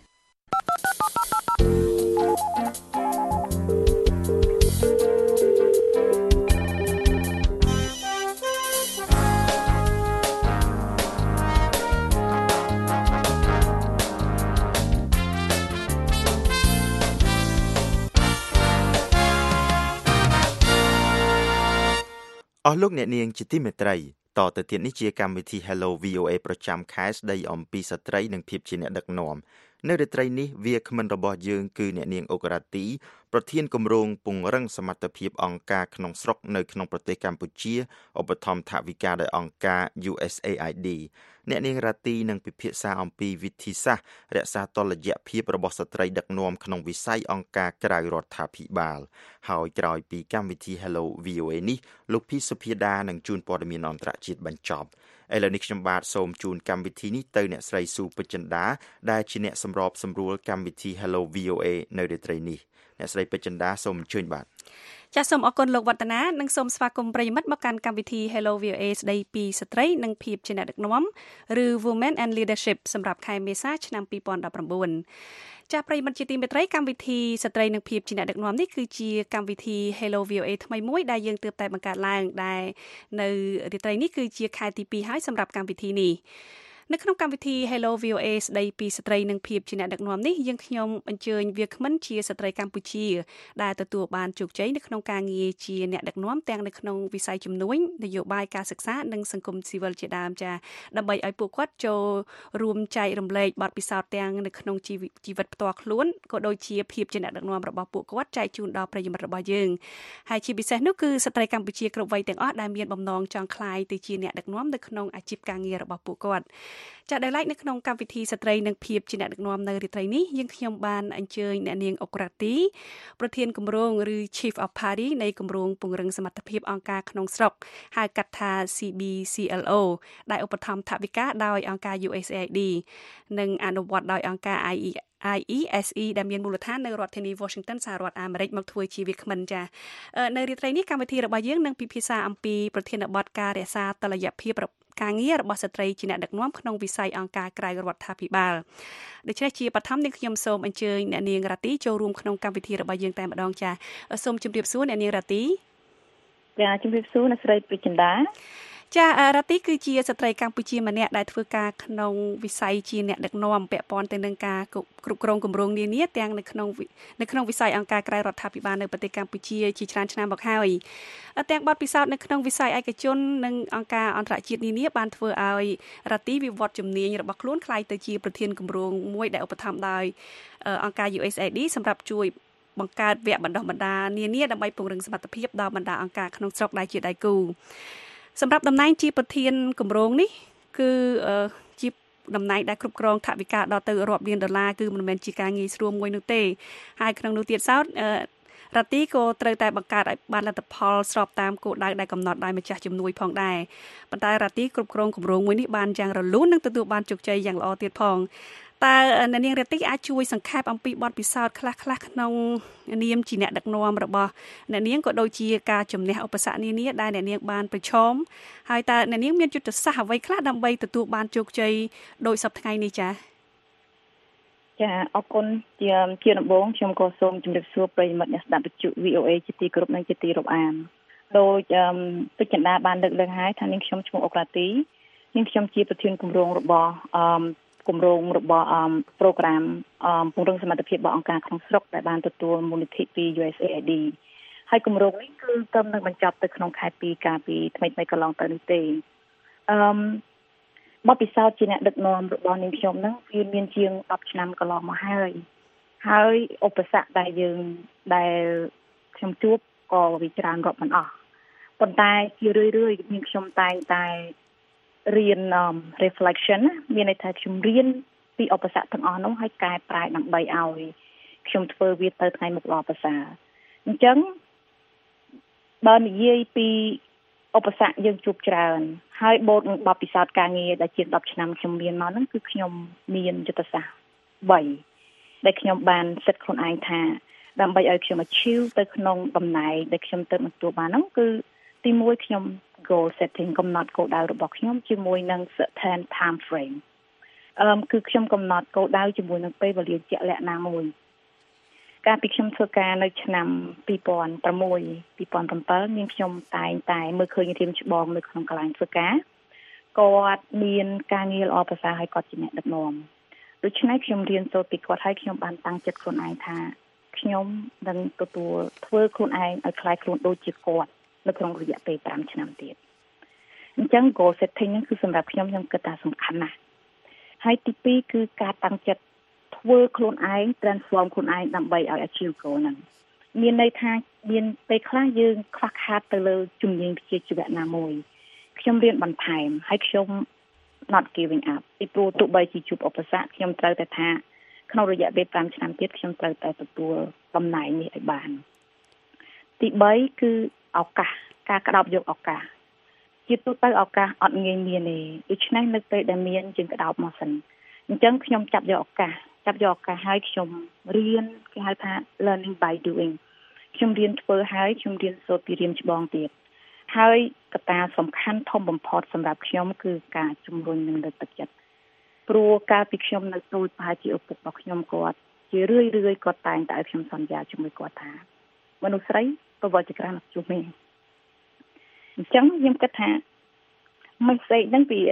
អស់លោកអ្នកនាងជាទីមេត្រីតទៅទៀតនេះជាកម្មវិធី Hello VOA ប្រចាំខែស្ដីអំពីស្ត្រីនិងភាពជាអ្នកដឹកនាំនៅរាត្រីនេះវាគ្មិនរបស់យើងគឺអ្នកនាងអូការ៉ាទីប្រធានគម្រោងពង្រឹងសមត្ថភាពអង្គការក្នុងស្រុកនៅក្នុងប្រទេសកម្ពុជាឧបត្ថម្ភថវិកាដោយអង្គការ USAID អ្នកនាងរ៉ាទីនឹងពិភាក្សាអំពីវិធីសាស្ត្ររក្សាតុល្យភាពរបស់ស្ត្រីដឹកនាំក្នុងវិស័យអង្គការក្រៅរដ្ឋាភិបាលហើយក្រោយពីកម្មវិធី Hello VOA នេះលោកភីសុភាដានឹងជួនព័ត៌មានអន្តរជាតិបញ្ចប់ឥឡូវនេះខ្ញុំបាទសូមជូនកម្មវិធីនេះទៅអ្នកស្រីស៊ូពេជ្រចិន្តាដែលជាអ្នកសម្របសម្រួលកម្មវិធី Hello VOA នៅរាត្រីនេះអ្នកស្រីពេជ្រចិន្តាសូមអញ្ជើញបាទចាសសូមអរគុណលោកវឌ្ឍនានិងសូមស្វាគមន៍ប្រិយមិត្តមកកាន់កម្មវិធី Hello VOA ស្ដីពីស្ត្រីនិងភាពជាអ្នកដឹកនាំឬ Women and Leadership សម្រាប់ខែមេសាឆ្នាំ2019ចាស់ប្រិយមិត្តជាទីមេត្រីកម្មវិធីស្ត្រីនិងភាពជាអ្នកដឹកនាំនេះគឺជាកម្មវិធី Hello VOA ថ្មីមួយដែលយើងទើបតែបង្កើតឡើងដែលនៅរាត្រីនេះគឺជាខែទី2ហើយសម្រាប់កម្មវិធីនេះនៅក្នុងកម្មវិធី Hello VOA ស្ដីពីស្ត្រីនិងភាពជាអ្នកដឹកនាំនេះយើងខ្ញុំអញ្ជើញវាគ្មិនជាស្ត្រីកម្ពុជាដែលទទួលបានជោគជ័យនៅក្នុងការងារជាអ្នកដឹកនាំទាំងនៅក្នុងវិស័យជំនួញនយោបាយការសិក្សានិងសង្គមស៊ីវិលជាដើមចាដើម្បីឲ្យពួកគាត់ចូលរួមចែករំលែកបទពិសោធន៍ទាំងនៅក្នុងជីវិតផ្ទាល់ខ្លួនក៏ដូចជាភាពជាអ្នកដឹកនាំរបស់ពួកគាត់ចែកជូនដល់ប្រិយមិត្តរបស់យើងហើយជាពិសេសនោះគឺស្ត្រីកម្ពុជាគ្រប់វ័យទាំងអស់ដែលមានបំណងចង់ក្លាយទៅជាអ្នកដឹកនាំនៅក្នុងអាជីពការងាររបស់ពួកគាត់ចាដែលឡែកនៅក្នុងកម្មវិធីស្ត្រីនិងភាពជាអ្នកដឹកនាំនៅរាត្រីនេះយើងខ្ញុំបានអញ្ជើញអ្នកនាងអុករ៉ាទីប្រធានគម្រោងឬ Chief of Party នៃគម្រោងពង្រឹងសមត្ថភាពអង្គការក្នុងស្រុកហៅកាត់ថា CBCLO ដែលឧបត្ថម្ភថវិកាដោយអង្គការ USAID និងអនុវត្តដោយអង្គការ IESE ដែលមានមូលដ្ឋាននៅរដ្ឋធានី Washington សហរដ្ឋអាមេរិកមកធ្វើជាវាគ្មិនចានៅរាត្រីនេះកម្មវិធីរបស់យើងនឹងពិភាក្សាអំពីប្រធានបទការរក្សាតុល្យភាពការងាររបស់ស្ត្រីជាអ្នកដឹកនាំក្នុងវិស័យអង្គការក្រៅរដ្ឋាភិបាលដូច្នេះជាបឋមនេះខ្ញុំសូមអញ្ជើញអ្នកនាងរ៉ាទីចូលរួមក្នុងកម្មវិធីរបស់យើងតែម្ដងចាសូមជម្រាបសួរអ្នកនាងរ៉ាទីចាជម្រាបសួរអ្នកស្រីពេជ្រចិន្តាចារ៉ាទីគឺជាស្ត្រីកម្ពុជាម្នាក់ដែលធ្វើការក្នុងវិស័យជាអ្នកដឹកនាំពាក់ព័ន្ធទៅនឹងការគ្រប់គ្រងគម្រោងនានាទាំងនៅក្នុងវិស័យអង្គការក្រៅរដ្ឋាភិបាលនៅប្រទេសកម្ពុជាជាច្រើនឆ្នាំមកហើយទាំងបទពិសោធន៍នៅក្នុងវិស័យឯកជននិងអង្គការអន្តរជាតិនានាបានធ្វើឲ្យរ៉ាទីវិវត្តជំនាញរបស់ខ្លួនក្លាយទៅជាប្រធានគម្រោងមួយដែលឧបត្ថម្ភដោយអង្គការ USAID សម្រាប់ជួយបង្កើតវគ្គបណ្ដុះបណ្ដាលនានាដើម្បីពង្រឹងសមត្ថភាពដល់បណ្ដាអង្គការក្នុងស្រុកដែលជាដៃគូសម្រាប់តំណែងជាប្រធានគម្រោងនេះគឺជាតំណែងដែលគ្រប់គ្រងថវិកាដល់ទៅរាប់លានដុល្លារគឺមិនមែនជាការងាយស្រួលមួយនោះទេហើយក្នុងនោះទៀតសោតរ៉ាទីក៏ត្រូវតែបង្កើតឲ្យបានលទ្ធផលស្របតាមគោលដៅដែលកំណត់ដោយម្ចាស់ជំនួយផងដែរប៉ុន្តែរ៉ាទីគ្រប់គ្រងគម្រោងមួយនេះបានយ៉ាងរលូននិងទទួលបានជោគជ័យយ៉ាងល្អទៀតផងតើអ្នកនាងរ៉ាទីអាចជួយសង្ខេបអំពីបទពិសោធន៍ខ្លះៗក្នុងនាមជាអ្នកដឹកនាំរបស់អ្នកនាងក៏ដូចជាការជំនះឧបសគ្គនានាដែលអ្នកនាងបានប្រឈមហើយតើអ្នកនាងមានយុទ្ធសាស្ត្រអ្វីខ្លះដើម្បីទទួលបានជោគជ័យដោយសពថ្ងៃនេះចា៎ចាអរគុណជាដំបូងខ្ញុំក៏សូមជម្រាបសួរប្រិយមិត្តអ្នកស្ដាប់វិទ្យុ VOA ជាទីគោរពនិងជាទីរាប់អានដោយពេជ្រចិន្តាបានលើកឡើងហើយថានាងខ្ញុំឈ្មោះអុករ៉ាទីនាងខ្ញុំជាប្រធានគម្រោងរបស់គម្រោងរបស់ program ពង្រឹងសមត្ថភាពរបស់អង្គការក្នុងស្រុកដែលបានទទួលមូលនិធិពី USAID ហើយគម្រោងនេះគឺត្រឹមនឹងបញ្ចប់ទៅក្នុងខែ2កាលពីថ្មីៗកន្លងទៅនេះទេបទពិសោធន៍ជាអ្នកដឹកនាំរបស់នាងខ្ញុំហ្នឹងវាមានជាង10ឆ្នាំកន្លងមកហើយឧបសគ្គដែលខ្ញុំជួបក៏វាច្រើនរាប់មិនអស់ប៉ុន្តែជារឿយៗនាងខ្ញុំតែងតែរៀន reflection មានន័យថាខ្ញុំរៀនពីឧបសគ្គទាំងអស់នោះហើយកែប្រែដើម្បីឲ្យខ្ញុំធ្វើវាទៅថ្ងៃមុខល្អប្រសើរអញ្ចឹងបើនិយាយពីឧបសគ្គយើងជួបច្រើនហើយបូកនឹងបទពិសោធន៍ការងារដែលជាង10ឆ្នាំខ្ញុំមានមកហ្នឹងគឺខ្ញុំមានយុទ្ធសាស្ត្រ3ដែលខ្ញុំបានសិតខ្លួនឯងថាដើម្បីឲ្យខ្ញុំ achieve ទៅក្នុងតំណែងដែលខ្ញុំទៅទទួលបានហ្នឹងគឺទី1ខ្ញុំ goal setting កំណត់គោលដៅរបស់ខ្ញុំជាមួយនឹង certain time frame គឺខ្ញុំកំណត់គោលដៅជាមួយនឹងពេលវេលាជាក់លាក់ណាមួយកាលពីខ្ញុំធ្វើការនៅឆ្នាំ2006 2007នាងខ្ញុំតែងតែមើលឃើញរៀមច្បងនៅក្នុងកន្លែងធ្វើការគាត់មានការងារល្អប្រសើរហើយគាត់ជាអ្នកដឹកនាំដូច្នេះខ្ញុំរៀនសូត្រពីគាត់ហើយខ្ញុំបានតាំងចិត្តខ្លួនឯងថាខ្ញុំនឹងទទួលធ្វើខ្លួនឯងឲ្យខ្លាយខ្លួនដូចជាគាត់នៅក្នុងរយៈពេល5ឆ្នាំទៀតអញ្ចឹង goal setting ហ្នឹងគឺសម្រាប់ខ្ញុំគិតថាសំខាន់ណាស់ហើយទី2គឺការតាំងចិត្តធ្វើខ្លួនឯង transform ខ្លួនឯងដើម្បីឲ្យ achieve goal ហ្នឹងមានន័យថាមានពេលខ្លះយើងខ្វះខាតទៅលើជំនាញវិជ្ជាជីវៈណាមួយខ្ញុំរៀនបន្ថែមហើយខ្ញុំ not giving up ពីព្រោះទោះបីជាជួបឧបសគ្គខ្ញុំត្រូវតែថាក្នុងរយៈពេល5ឆ្នាំទៀតខ្ញុំត្រូវតែទទួលតំណែងនេះឲ្យបានទី3គឺឱកាសការក្តោបយកឱកាសជាទូទៅឱកាសអត់ងាយមានទេដូច្នេះនៅពេលដែលមានយើងក្តោបមកសិនអញ្ចឹងខ្ញុំចាប់យកឱកាសហើយខ្ញុំរៀនគេហៅថា learning by doing ខ្ញុំរៀនធ្វើហើយខ្ញុំរៀនសូត្រពីរៀនច្បងទៀតហើយកត្តាសំខាន់ធំបំផុតសម្រាប់ខ្ញុំគឺការជំរុញនិងលើកទឹកចិត្តព្រោះកាលពីខ្ញុំនៅទូលប្រហែលជាឪពុករបស់ខ្ញុំគាត់ជារឿយគាត់តែងតែឲ្យខ្ញុំសន្យាជាមួយគាត់ថាមនុស្សស្រីប្រវត្តិក្រានជួបមេអញ្ចឹងខ្ញុំគិតថា message ហ្នឹងវា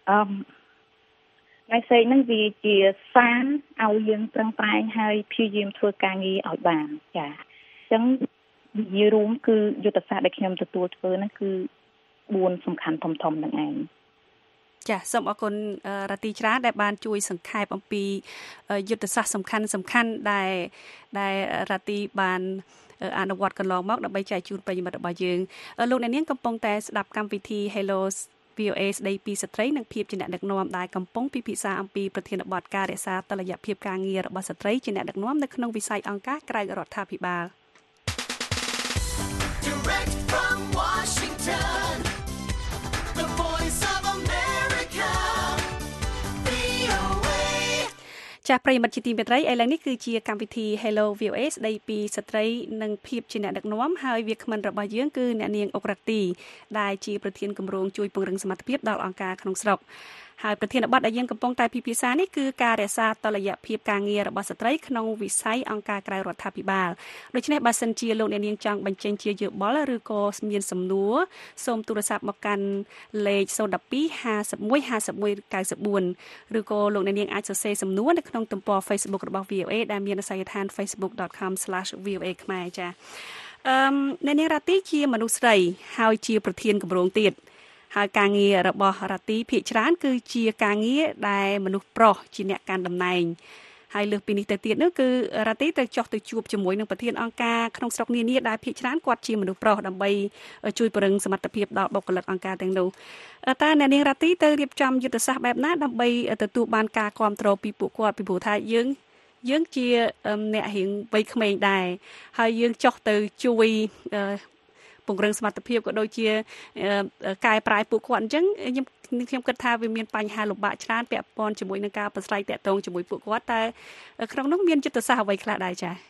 message ហ្នឹងវាជាសារឲ្យយើងប្រឹងប្រែងហើយព្យាយាមធ្វើការងារឲ្យបានចាអញ្ចឹងនិយាយរួមគឺយុទ្ធសាស្ត្រដែលខ្ញុំទទួលធ្វើហ្នឹងគឺ4សំខាន់ធំៗនឹងឯងចាសូមអរគុណរ៉ាទីច្រើនដែលបានជួយសង្ខេបអំពីយុទ្ធសាស្ត្រសំខាន់ដែលរ៉ាទីបានអនុវត្តកន្លងមកដើម្បីចែកជូនប្រិយមិត្តរបស់យើងលោកអ្នកនាងកំពុងតែស្ដាប់កម្មវិធី Hello VOA ស្ដីពីស្ត្រីនិងភាពជាអ្នកដឹកនាំដែលកំពុងពិភាក្សាអំពីប្រធានបទការរក្សាតុល្យភាពការងាររបស់ស្ត្រីជាអ្នកដឹកនាំនៅក្នុងវិស័យអង្គការក្រៅរដ្ឋាភិបាល Direct from Washington, the voice of America, VOA. ចាស់ប្រិយមិត្តជាទីមេត្រីឥឡូវនេះគឺជាកម្មវិធី Hello VOA ស្ដីពីស្ត្រីនិងភាពជាអ្នកដឹកនាំហើយវាគ្មិនរបស់យើងគឺអ្នកនាងអុករ៉ាទីដែលជាប្រធានគម្រោងជួយពង្រឹងសមត្ថភាពដល់អង្គការក្នុងស្រុកហើយប្រធានបទដែលយើងកំពុងតែពិភាក្សានេះគឺការរក្សាតុល្យភាពការងាររបស់ស្ត្រីក្នុងវិស័យអង្គការក្រៅរដ្ឋាភិបាលដូច្នេះបើសិនជាលោកអ្នកនាងចង់បញ្ចេញជាយោបល់ឬក៏មានសំណួរសូមទូរស័ព្ទមកកាន់លេខ012 51 51 94ឬក៏លោកអ្នកនាងអាចសរសេរសំណួរនៅក្នុងទំព័រ Facebook របស់ VOA ដែលមានអាសយដ្ឋាន facebook.com/voa ខ្មែរចាអ្នកនាងរ៉ាទីជាមនុស្សស្រីហើយជាប្រធានគម្រោងទៀតហើយការងាររបស់រ៉ាទីភាគច្រើនគឺជាការងារដែលមនុស្សប្រុសជាអ្នកកាន់តំណែងហើយលើសពីនេះទៅទៀតនោះគឺរ៉ាទីទៅចុះទៅជួបជាមួយនឹងប្រធានអង្គការក្នុងស្រុកនានាដែលភាគច្រើនគាត់ជាមនុស្សប្រុសដើម្បីជួយពង្រឹងសមត្ថភាពដល់បុគ្គលិកអង្គការទាំងនោះតើអ្នកនាងរ៉ាទីទៅរៀបចំយុទ្ធសាស្ត្របែបណាដើម្បីទទួលបានការគាំទ្រពីពួកគាត់ពីព្រោះថាយើងជាអ្នករៀងវ័យក្មេងដែរហើយយើងចុះទៅជួយពង្រឹងសមត្ថភាពក៏ដូចជាកែប្រែពួកគាត់អញ្ចឹងខ្ញុំគិតថាវាមានបញ្ហាលំបាកច្រើនពាក់ព័ន្ធជាមួយនឹងការប្រស្រ័យតាក់ទងជាមួយពួកគាត់តែក្នុងនោះមានយុទ្ធសាស្ត្រអ្វីខ្លះដែរចា៎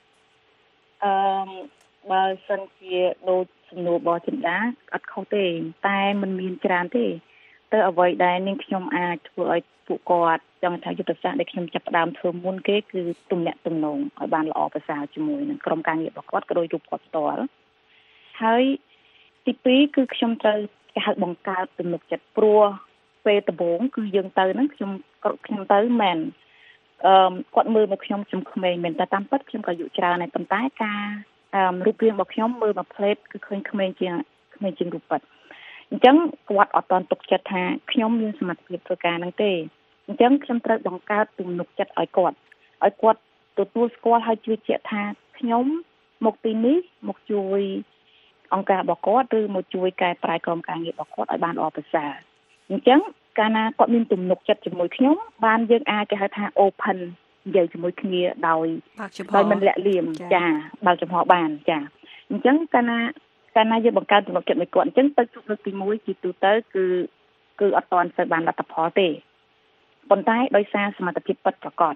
បើសិនជាដូចសំណួររបស់ចិន្តាអត់ខុសទេតែมันមានច្រើនទេទៅអ្វីដែលនាងខ្ញុំអាចធ្វើឲ្យពួកគាត់ចង់ថាយុទ្ធសាស្ត្រដែលខ្ញុំចាប់ផ្ដើមធ្វើមុនគេគឺទំនាក់ទំនងឲ្យបានល្អប្រសើរជាមួយនឹងក្រុមការងាររបស់គាត់ក៏ដូចរូបគាត់ផ្ទាល់ហើយទី2គឺខ្ញុំត្រូវគេហៅបង្កើតទំនុកចិត្តព្រោះពេលដំបូងគឺយើងទៅហ្នឹងខ្ញុំទៅមែនគាត់មើលមកខ្ញុំក្មេងមែនតែតាមពិតខ្ញុំក៏អាយុច្រើនហើយប៉ុន្តែការរូបរាងរបស់ខ្ញុំមើលមកផ្លេតគឺឃើញក្មេងជាងរូបពិតអញ្ចឹងគាត់អត់តន់ទុកចិត្តថាខ្ញុំមានសមត្ថភាពធ្វើការហ្នឹងទេអញ្ចឹងខ្ញុំត្រូវបង្កើតទំនុកចិត្តឲ្យគាត់ទទួលស្គាល់ហើយជឿជាក់ថាខ្ញុំមកទីនេះមកជួយអង្គការរបស់គាត់ឬមកជួយកែប្រែក្រុមការងាររបស់គាត់ឲ្យបានល្អប្រសើរអញ្ចឹងកាលណាគាត់មានទំនុកចិត្តជាមួយខ្ញុំបានយើងអាចគេហៅថា open និយាយជាមួយគ្នាដោយមិនលាក់លៀមចាបើកចំហបានចាអញ្ចឹងកាលណាយើងបង្កើនទំនុកចិត្តមួយគាត់អញ្ចឹងទៅជួបលើកទី1ជាទូទៅគឺអត់ទាន់ទៅបានលទ្ធផលទេប៉ុន្តែដោយសារសមត្ថភាពពិតប្រាកដ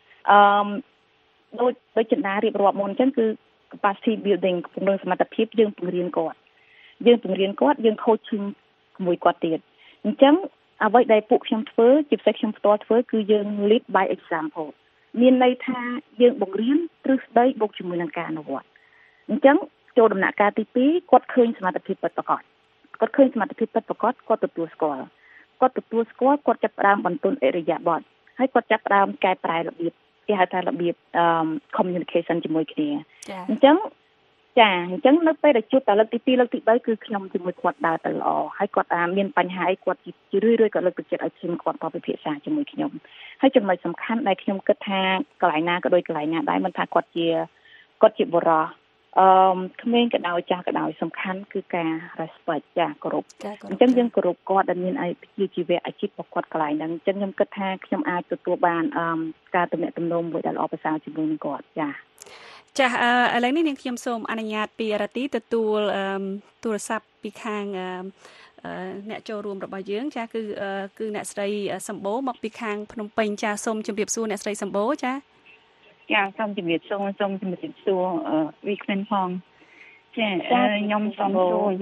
ដូចចិន្តារៀបរាប់មុនអញ្ចឹងគឺ capacity building ពង្រឹងសមត្ថភាពយើងពង្រៀនគាត់យើង coaching ជាមួយគាត់ទៀតអញ្ចឹងអ្វីដែលពួកខ្ញុំធ្វើជាពិសេសខ្ញុំផ្ទាល់ធ្វើគឺយើង lead by example មានន័យថាយើងបង្រៀនទ្រឹស្ដីបូកជាមួយនឹងការអនុវត្តអញ្ចឹងចូលដំណាក់កាលទី2គាត់ឃើញសមត្ថភាពពិតប្រាកដគាត់ទទួលស្គាល់គាត់ចាប់ផ្ដើមបន្ទន់អរិយាប័ត្រហើយគាត់ចាប់ផ្ដើមកែប្រែរបៀបគេហៅថារបៀបcommunication ជាមួយគ្នាអញ្ចឹងនៅពេលដែលជួបតែលើកទី2លើកទី3គឺខ្ញុំជាមួយគាត់ដើរទៅល្អហើយគាត់មានបញ្ហាអីគាត់ជារឿយៗគាត់លើកទឹកចិត្តឲ្យខ្ញុំគាត់ទៅពិភាក្សាជាមួយខ្ញុំហើយចំណុចសំខាន់ដែលខ្ញុំគិតថាកន្លែងណាក៏ដូចកន្លែងណាដែរមិនថាគាត់ជាបុរសក្មេងក៏ដោយចាស់ក៏ដោយសំខាន់គឺការ respect ចាគោរពអញ្ចឹងយើងគោរពគាត់ដែលមានជីវៈអាជីពរបស់គាត់កន្លែងហ្នឹងអញ្ចឹងខ្ញុំគិតថាខ្ញុំអាចទទួលបានការទំនាក់ទំនងមួយដែលល្អប្រសើរជាមួយនឹងគាត់ចាចាឥឡូវនេះនាងខ្ញុំសូមអនុញ្ញាតពីរ៉ាទីទទួលទូរស័ព្ទពីខាងអ្នកចូលរួមរបស់យើងចាគឺអ្នកស្រីសម្បូរមកពីខាងភ្នំពេញចាសូមជម្រាបសួរអ្នកស្រីសម្បូរចាសូមជម្រាបសួរវីក្មិនផងចាខ្ញុំសូមសួរ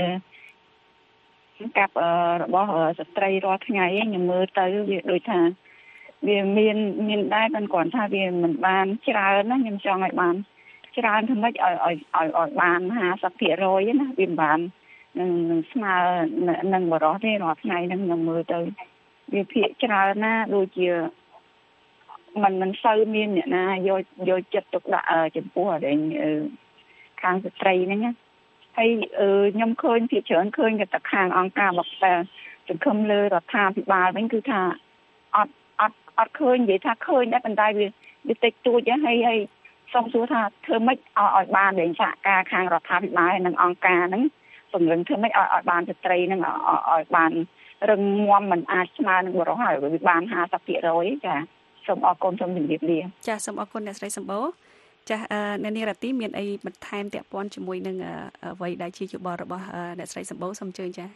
កាប់របស់ស្ត្រីរាល់ថ្ងៃខ្ញុំមើលទៅវាដូចថាវាមានដែរប៉ុន្តែគ្រាន់ថាវាមិនបានច្រើនណាខ្ញុំចង់ឲ្យបានច្រើនធ្វើម៉េចឲ្យបាន50%ណាវាមិនបាននឹងស្មើនឹងបរិសុទ្ធទេរាល់ថ្ងៃហ្នឹងខ្ញុំមើលទៅវាភាគច្រើនណាដូចជាមិនសូវមានអ្នកណាយកចិត្តទុកដាក់ចំពោះខាងស្ត្រីហ្នឹងណាហើយខ្ញុំឃើញភាគច្រើនឃើញតែខាងអង្គការរបស់តែសង្គមលើរដ្ឋាភិបាលវិញគឺថាអត់ឃើញនិយាយថាឃើញដែរប៉ុន្តែវាតិចតួចហើយសូមសួរថាធ្វើម៉េចឲ្យបានសហការខាងរដ្ឋាភិបាលនិងអង្គការហ្នឹងពង្រឹងធ្វើម៉េចឲ្យបានស្ត្រីនឹងឲ្យបានរឹងមាំមិនអាចស្មើនឹងបុរសហើយវាបាន 50% ចាសូមអរគុណសូមជម្រាបលាចាសូមអរគុណអ្នកស្រីសម្បូរចាអ្នកនាងរ៉ាទីមានអីបន្ថែមពាក់ព័ន្ធជាមួយនឹងអ្វីដែលជាយោបល់របស់អ្នកស្រីសម្បូរសូមអញ្ជើញចា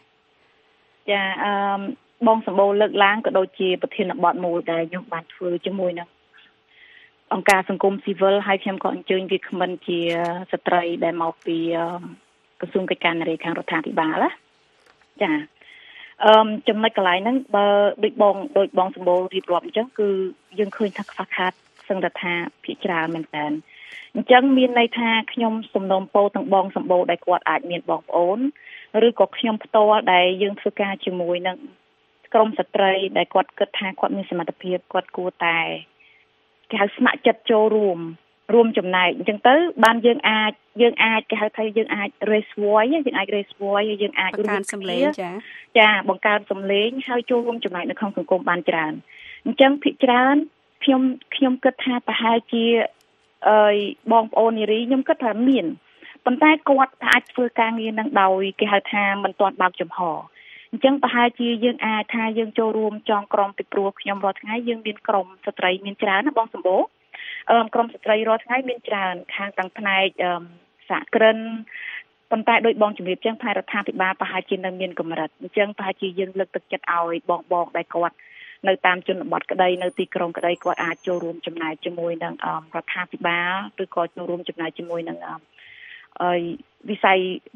បងសម្បូរលើកឡើងក៏ដូចជាប្រធានបទមួយដែលខ្ញុំបានធ្វើជាមួយនឹងអង្គការសង្គមស៊ីវិលហើយខ្ញុំក៏អញ្ជើញវាគ្មិនជាស្ត្រីដែលមកពីក្រសួងកិច្ចការនារីខាងរដ្ឋាភិបាលណាចាចំណុចកន្លែងហ្នឹងបើដូចបងសម្បូររៀបរាប់អញ្ចឹងគឺយើងឃើញថាខ្វះខាតសង្កត់ថាភាគច្រើនមែនតើអញ្ចឹងមានន័យថាខ្ញុំសំណូមពរទាំងបងសម្បូរដែលគាត់អាចមានបងប្អូនឬក៏ខ្ញុំផ្ទាល់ដែលយើងធ្វើការជាមួយនឹងក្រុមស្ត្រីដែលគាត់គិតថាគាត់មានសមត្ថភាពគាត់គួរតែគេហៅស្ម័គ្រចិត្តចូលរួមចំណែកអញ្ចឹងទៅបានយើងអាចគេហៅថាយើងអាច raise voice យើងអាច raise voice យើងអាចបង្កើនសម្លេងចាបង្កើនសម្លេងហើយចូលរួមចំណែកនៅក្នុងសង្គមបានច្រើនអញ្ចឹងភាគច្រើនខ្ញុំគិតថាប្រហែលជាបងប្អូននារីខ្ញុំគិតថាមានប៉ុន្តែគាត់អាចធ្វើការងារនឹងដោយគេហៅថាមិនទាន់បើកចំហអញ្ចឹងប្រហែលជាយើងអាចថាយើងចូលរួមចងក្រមពីព្រោះខ្ញុំរាល់ថ្ងៃយើងមានក្រុមស្ត្រីមានច្រើនណាបងសម្បូរក្រុមស្ត្រីរាល់ថ្ងៃមានច្រើនខាងទាំងផ្នែកសហគ្រិនប៉ុន្តែដោយបងជំរាបចឹងផ្នែករដ្ឋាភិបាលប្រហែលជានៅមានកម្រិតអញ្ចឹងប្រហែលជាយើងលើកទឹកចិត្តឲ្យបងដែលគាត់នៅតាមជនបទក្តីនៅទីក្រុងក្តីគាត់អាចចូលរួមចំណាយជាមួយនឹងរដ្ឋាភិបាលឬក៏ចូលរួមចំណាយជាមួយនឹងវិស័យ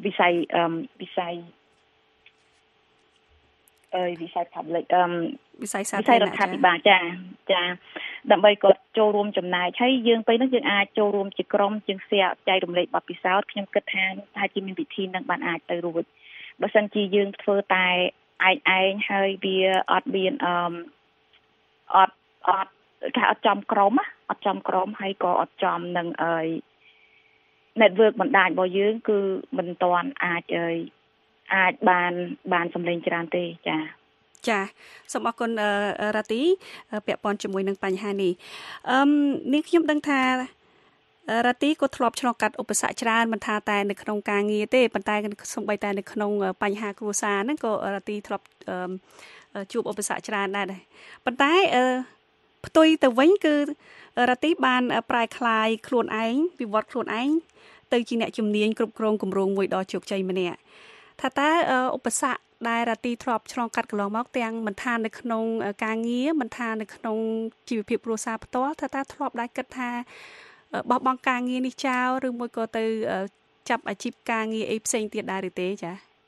public វិស័យសាធារណៈរដ្ឋាភិបាលចាដើម្បីគាត់ចូលរួមចំណែកហើយយើងពេលនេះយើងអាចចូលរួមជាក្រុមជាងចែករំលែកបទពិសោធន៍ខ្ញុំគិតថាថាជាមានវិធីនឹងបានអាចទៅរួចបើសិនជាយើងធ្វើតែឯងហើយវាអត់មានអត់ចំក្រុមហើយក៏អត់ចំនឹងnetwork បណ្ដាញរបស់យើងគឺមិនទាន់អាចបានសម្លេងច្រើនទេចាសូមអរគុណរ៉ាទីពាក់ព័ន្ធជាមួយនឹងបញ្ហានេះនេះខ្ញុំដឹងថារ៉ាទីក៏ធ្លាប់ឆ្លងកាត់ឧបសគ្គច្រើនមិនថាតែនៅក្នុងការងារទេប៉ុន្តែសូម្បីតែនៅក្នុងបញ្ហាគ្រួសារហ្នឹងក៏រ៉ាទីធ្លាប់ជួបឧបសគ្គច្រើនដែរប៉ុន្តែផ្ទុយទៅវិញគឺរ៉ាទីបានប្រែក្លាយខ្លួនឯងវិវត្តខ្លួនឯងទៅជាអ្នកជំនាញគ្រប់គ្រងគម្រោងមួយដ៏ជោគជ័យម្នាក់ថាតើឧបសគ្គដែលរ៉ាទីធ្លាប់ឆ្លងកាត់កន្លងមកទាំងមិនថានៅក្នុងការងារមិនថានៅក្នុងជីវភាពគ្រួសារផ្ទាល់ថាតើធ្លាប់ដែរគិតថាបោះបង់ការងារនេះចោលឬមួយក៏ទៅចាប់អាជីពការងារអីផ្សេងទៀតដែរឬទេចា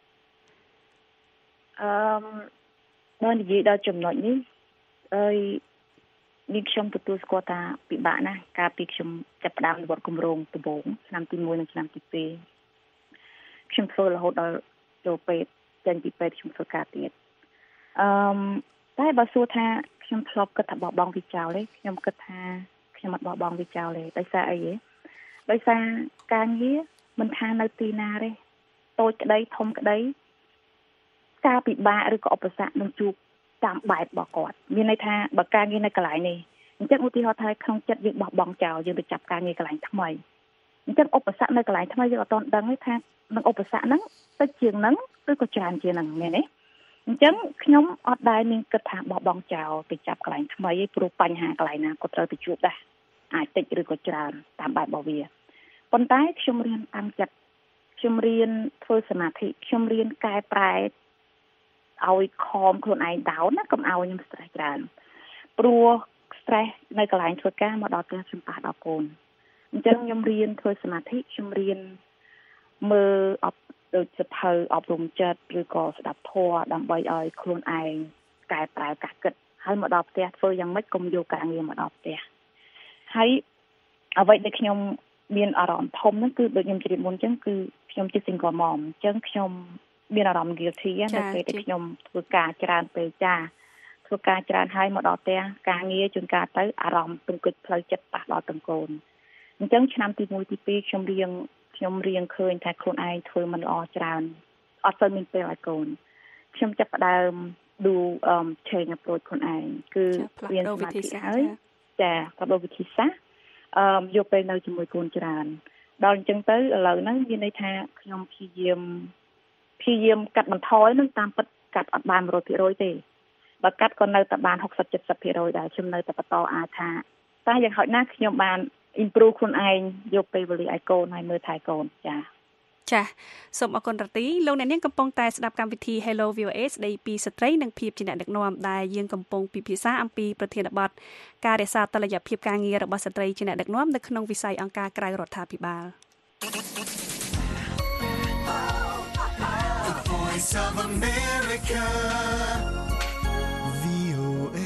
បើនិយាយដល់ចំណុចនេះនេះខ្ញុំទទួលស្គាល់ថាពិបាកណាស់កាលពីខ្ញុំចាប់ផ្ដើមវត្តគម្រោងដំបូងឆ្នាំទី1និងឆ្នាំទី2ខ្ញុំធ្វើរហូតដល់ចូលពេទ្យចេញពីពេទ្យខ្ញុំធ្វើការទៀតតែបើសួរថាខ្ញុំធ្លាប់គិតថាបោះបង់វាចោលទេខ្ញុំគិតថាខ្ញុំអត់បោះបង់វាចោលទេដោយសារអីដោយសារការងារមិនថានៅទីណាទេតូចក្តីធំក្តីការពិបាកឬក៏ឧបសគ្គនឹងជួបតាមបែបរបស់គាត់មានន័យថាបើការងារនៅកន្លែងនេះអញ្ចឹងឧទាហរណ៍ថាក្នុងចិត្តយើងបោះបង់ចោលយើងទៅចាប់ការងារកន្លែងថ្មីអញ្ចឹងឧបសគ្គនៅកន្លែងថ្មីយើងអត់ទាន់ដឹងទេថានឹងឧបសគ្គហ្នឹងទៅជាងហ្នឹងឬក៏ច្រើនជាងហ្នឹងមែនទេអញ្ចឹងខ្ញុំអត់ដែលមានគិតថាបោះបង់ចោលទៅចាប់កន្លែងថ្មីឯងព្រោះបញ្ហាកន្លែងណាក៏ត្រូវទៅជួបដែរអាចតិចឬក៏ច្រើនតាមបែបរបស់វាប៉ុន្តែខ្ញុំរៀនតាំងចិត្តខ្ញុំរៀនធ្វើសមាធិខ្ញុំរៀនកែប្រែឲ្យខំខ្លួនឯងដោនណាកុំឲ្យខ្ញុំ stress ច្រើនព្រោះ stress នៅកន្លែងធ្វើការមកដល់ផ្ទះខ្ញុំប៉ះដល់កូនអញ្ចឹងខ្ញុំរៀនធ្វើសមាធិខ្ញុំរៀនមើលដូចសភៅអប់រំចិត្តឬក៏ស្ដាប់ធម៌ដើម្បីឲ្យខ្លួនឯងកែប្រែការគិតហើយមកដល់ផ្ទះធ្វើយ៉ាងម៉េចកុំយកការងារមកដល់ផ្ទះហើយអ្វីដែលខ្ញុំមានអារម្មណ៍ធំហ្នឹងគឺដូចខ្ញុំជម្រាបមុនអញ្ចឹងគឺខ្ញុំជា single mom អញ្ចឹងខ្ញុំមានអារម្មណ៍ guilty នៅពេលដែលខ្ញុំធ្វើការច្រើនពេកធ្វើការច្រើនហើយមកដល់ផ្ទះការងារជួនកាលទៅអារម្មណ៍ទង្គិចផ្លូវចិត្តប៉ះដល់ទាំងកូនអញ្ចឹងឆ្នាំទី1ទី2ខ្ញុំរៀងឃើញថាខ្លួនឯងធ្វើមិនល្អច្រើនអត់សូវមានពេលឲ្យកូនខ្ញុំចាប់ផ្ដើម change approach ខ្លួនឯងគឺរៀនសមាធិហើយចាប្រាប់វិធីសាស្ត្រយកពេលនៅជាមួយកូនច្រើនដល់អញ្ចឹងទៅឥឡូវហ្នឹងមានន័យថាខ្ញុំព្យាយាមព្យាយាមកាត់បន្ថយនឹងតាមពិតកាត់អត់បាន 100% ទេបើកាត់ក៏នៅតែបាន 60-70% ដែរខ្ញុំនៅតែបន្តអាចថាតែយ៉ាងហោចណាស់ខ្ញុំបាន improve ខ្លួនឯងយកពេលវេលាឲ្យកូនហើយមើលថែកូនចាចាសូមអរគុណរទីលោកអ្នកនាងកំពុងតែស្ដាប់កម្មវិធី Hello VOA ស្ដីពីស្ត្រីនិងភាពជាអ្នកដឹកនាំដែលយើងកំពុងពិភាក្សាអំពីប្រធានបទការរក្សាតុល្យភាពការងាររបស់ស្ត្រីជាអ្នកដឹកនាំនៅក្នុងវិស័យអង្គការក្រៅរដ្ឋាភិបាល The Voice of America VOA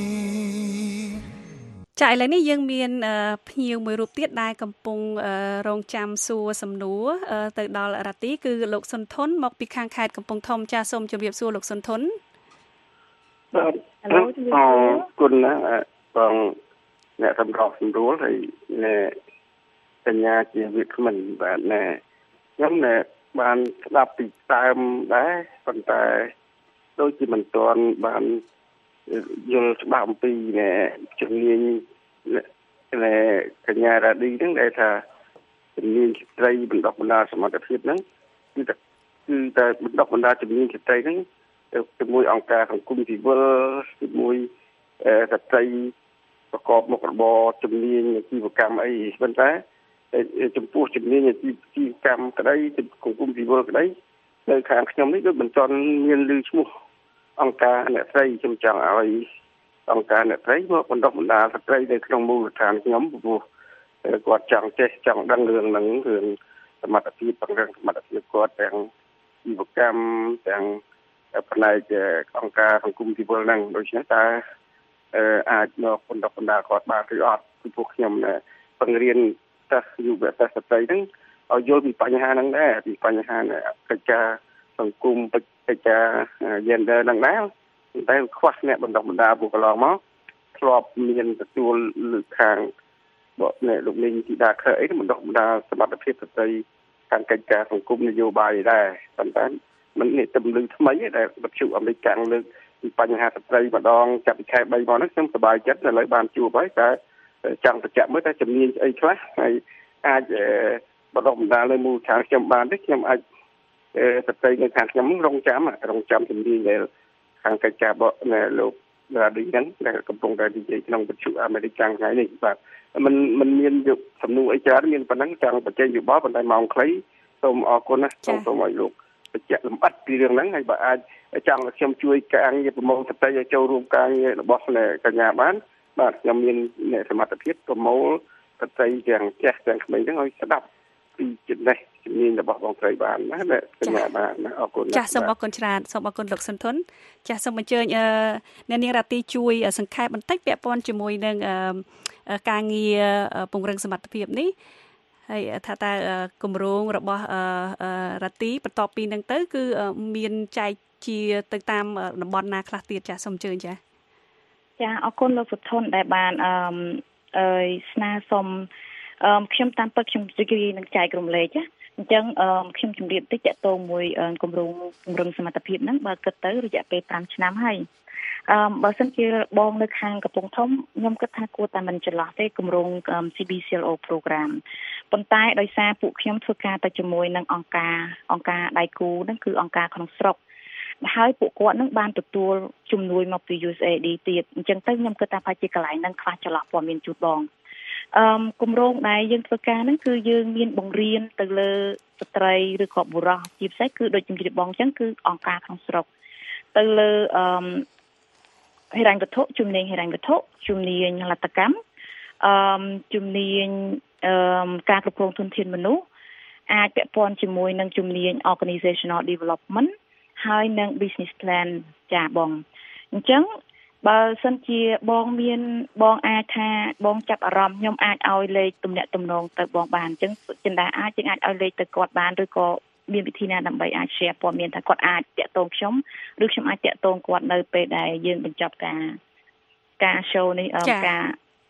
ចាឥឡូវនេះយើងមានភ្ញៀវមួយរូបទៀតដែលកំពុងរងចាំសួរសំណួរទៅដល់រទីគឺលោកសុនធុនមកពីខាងខេត្តកំពង់ធំចាសូមជម្រាបសួរលោកសុនធុនបាទអរគុណណាបងអ្នកសម្របសម្រួលហើយអ្នកសញ្ញាជាវិក្កាមិនបាទណែខ្ញុំណែបានស្ដាប់ពីដើមដែរប៉ុន្តែដូចជាមិនទាន់បានយល់ច្បាស់អំពីណែជំនាញណែកញ្ញារ៉ាឌីហ្នឹងដែលថាជំនាញស្ត្រីបណ្ដុះបណ្ដាលសមត្ថភាពហ្នឹងគឺតែបណ្ដុះបណ្ដាលជំនាញស្ត្រីហ្នឹងជាមួយអង្គការសង្គមស៊ីវិលជាមួយស្ត្រីប្រកបមុខរបរជំនាញអាជីវកម្មអីប៉ុន្តែចំពោះជំនាញអាជីវកម្មក្តីសង្គមស៊ីវិលក្តីនៅខាងខ្ញុំនេះដូចមិនទាន់មានឮឈ្មោះអង្គការអ្នកស្រីខ្ញុំចង់ឲ្យអង្គការអ្នកស្រីមកបណ្ដុះបណ្ដាលស្ត្រីនៅក្នុងមូលដ្ឋានខ្ញុំព្រោះគាត់ចង់ចេះចង់ដឹងរឿងហ្នឹងរឿងសមត្ថភាពបង្កើនសមត្ថភាពគាត់ទាំងជីវកម្មទាំងផ្នែកអង្គការសង្គមស៊ីវិលហ្នឹងដូច្នេះតើអាចមកបណ្ដុះបណ្ដាលគាត់បានឬអត់ពីពួកខ្ញុំបង្រៀនសិស្សយុវសិស្សស្ត្រីហ្នឹងឲ្យយល់ពីបញ្ហាហ្នឹងដែរពីបញ្ហាកិច្ចការសង្គមកិច្ចការ gender ហ្នឹងដែរតែខ្វះអ្នកបណ្ដុះបណ្ដាលពួកកន្លងមកធ្លាប់មានទទួលលើកខាងលោកនាងធីតាខើអីបណ្ដុះបណ្ដាលសមត្ថភាពស្ត្រីខាងកិច្ចការសង្គមនយោបាយដែរប៉ុន្តែមិននេះទំលឺថ្មីដែលវិទ្យុអាមេរិកកាំងលើកពីបញ្ហាស្ត្រីម្ដងចាប់ពីខែ3មកហ្នឹងខ្ញុំសប្បាយចិត្តឥឡូវបានជួបហើយតែចង់បញ្ជាក់មើលថាជំនាញអីខ្លះហើយអាចបណ្ដុះបណ្ដាលនៅមូលដ្ឋានខ្ញុំបានទេខ្ញុំអាចស្ត្រីនៅខាងខ្ញុំរងចាំជំនាញដែលខាងកិច្ចការបកលោករាឌីហ្នឹងដែលកំពុងតែនិយាយក្នុងវិទ្យុអាមេរិកកាំងថ្ងៃនេះបាទมันមានយកសំណួរអីច្រើនមានប៉ុណ្ណឹងចង់បញ្ចេញយោបល់ប៉ុន្តែម៉ោងខ្លីសូមអរគុណណាសូមឲ្យលោកបញ្ជាក់លម្អិតពីរឿងហ្នឹងហើយបើអាចចង់ឲ្យខ្ញុំជួយការងារប្រមូលស្ត្រីឲ្យចូលរួមការងាររបស់កញ្ញាបានបាទខ្ញុំមានសមត្ថភាពប្រមូលស្ត្រីទាំងចាស់ទាំងក្មេងហ្នឹងឲ្យស្ដាប់ពីចំណេះជំនាញរបស់បងស្រីបានណាកញ្ញាបានណាអរគុណចាសសូមអរគុណច្រើនសូមអរគុណលោកសុនធុនចាសសូមអញ្ជើញអ្នកនាងរ៉ាទីជួយសង្ខេបបន្តិចពាក់ព័ន្ធជាមួយនឹងការងារពង្រឹងសមត្ថភាពនេះហើយថាតើគម្រោងរបស់រ៉ាទីបន្ទាប់ពីនឹងទៅគឺមានចែកជាទៅតាមតំបន់ណាខ្លះទៀតចាសសូមអញ្ជើញចាអរគុណលោកសុធនដែលបានស្នើសុំខ្ញុំតាមពិតខ្ញុំជឿនឹងចែករំលែកអញ្ចឹងខ្ញុំជម្រាបតិចតទៅមួយគម្រោងពង្រឹងសមត្ថភាពហ្នឹងបើគិតទៅរយៈពេល5ឆ្នាំហើយបើសិនជាបងនៅខាងកំពង់ធំខ្ញុំគិតថាគួរតែមិនចន្លោះទេគម្រោង CBCLO program ប៉ុន្តែដោយសារពួកខ្ញុំធ្វើការទៅជាមួយនឹងអង្គការដៃគូហ្នឹងគឺអង្គការក្នុងស្រុកហើយពួកគាត់នឹងបានទទួលជំនួយមកពី USAID ទៀតអញ្ចឹងទៅខ្ញុំគិតថាប្រហែលជាកន្លែងហ្នឹងខ្វះចន្លោះព័ត៌មានជូនបងគម្រោងដែលយើងធ្វើការហ្នឹងគឺយើងមានបង្រៀនទៅលើស្ត្រីឬក៏បុរសជាពិសេសគឺដូចជំរាបបងអញ្ចឹងគឺអង្គការក្នុងស្រុកទៅលើហិរញ្ញវត្ថុជំនាញហិរញ្ញវត្ថុជំនាញលទ្ធកម្មជំនាញការគ្រប់គ្រងធនធានមនុស្សអាចពាក់ព័ន្ធជាមួយនឹងជំនាញ organizational development ហើយនឹង business plan ចាបងអញ្ចឹងបើសិនជាបងអាចថាបងចាប់អារម្មណ៍ខ្ញុំអាចឲ្យលេខទំនាក់ទំនងទៅបងបានអញ្ចឹងចិន្តាអាចឲ្យលេខទៅគាត់បានឬក៏មានវិធីណាដើម្បីអាច share ព័ត៌មានថាគាត់អាចតាក់ទងខ្ញុំឬខ្ញុំអាចតាក់ទងគាត់នៅពេលដែលយើងបញ្ចប់ការ show នេះការ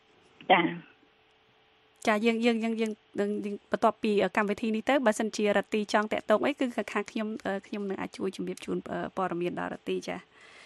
ចាយើងបន្ទាប់ពីកម្មវិធីនេះទៅបើសិនជារ៉ាទីចង់តាក់ទងអីគឺខាងខ្ញុំនឹងអាចជួយជម្រាបជូនព័ត៌មានដល់រ៉ាទីចា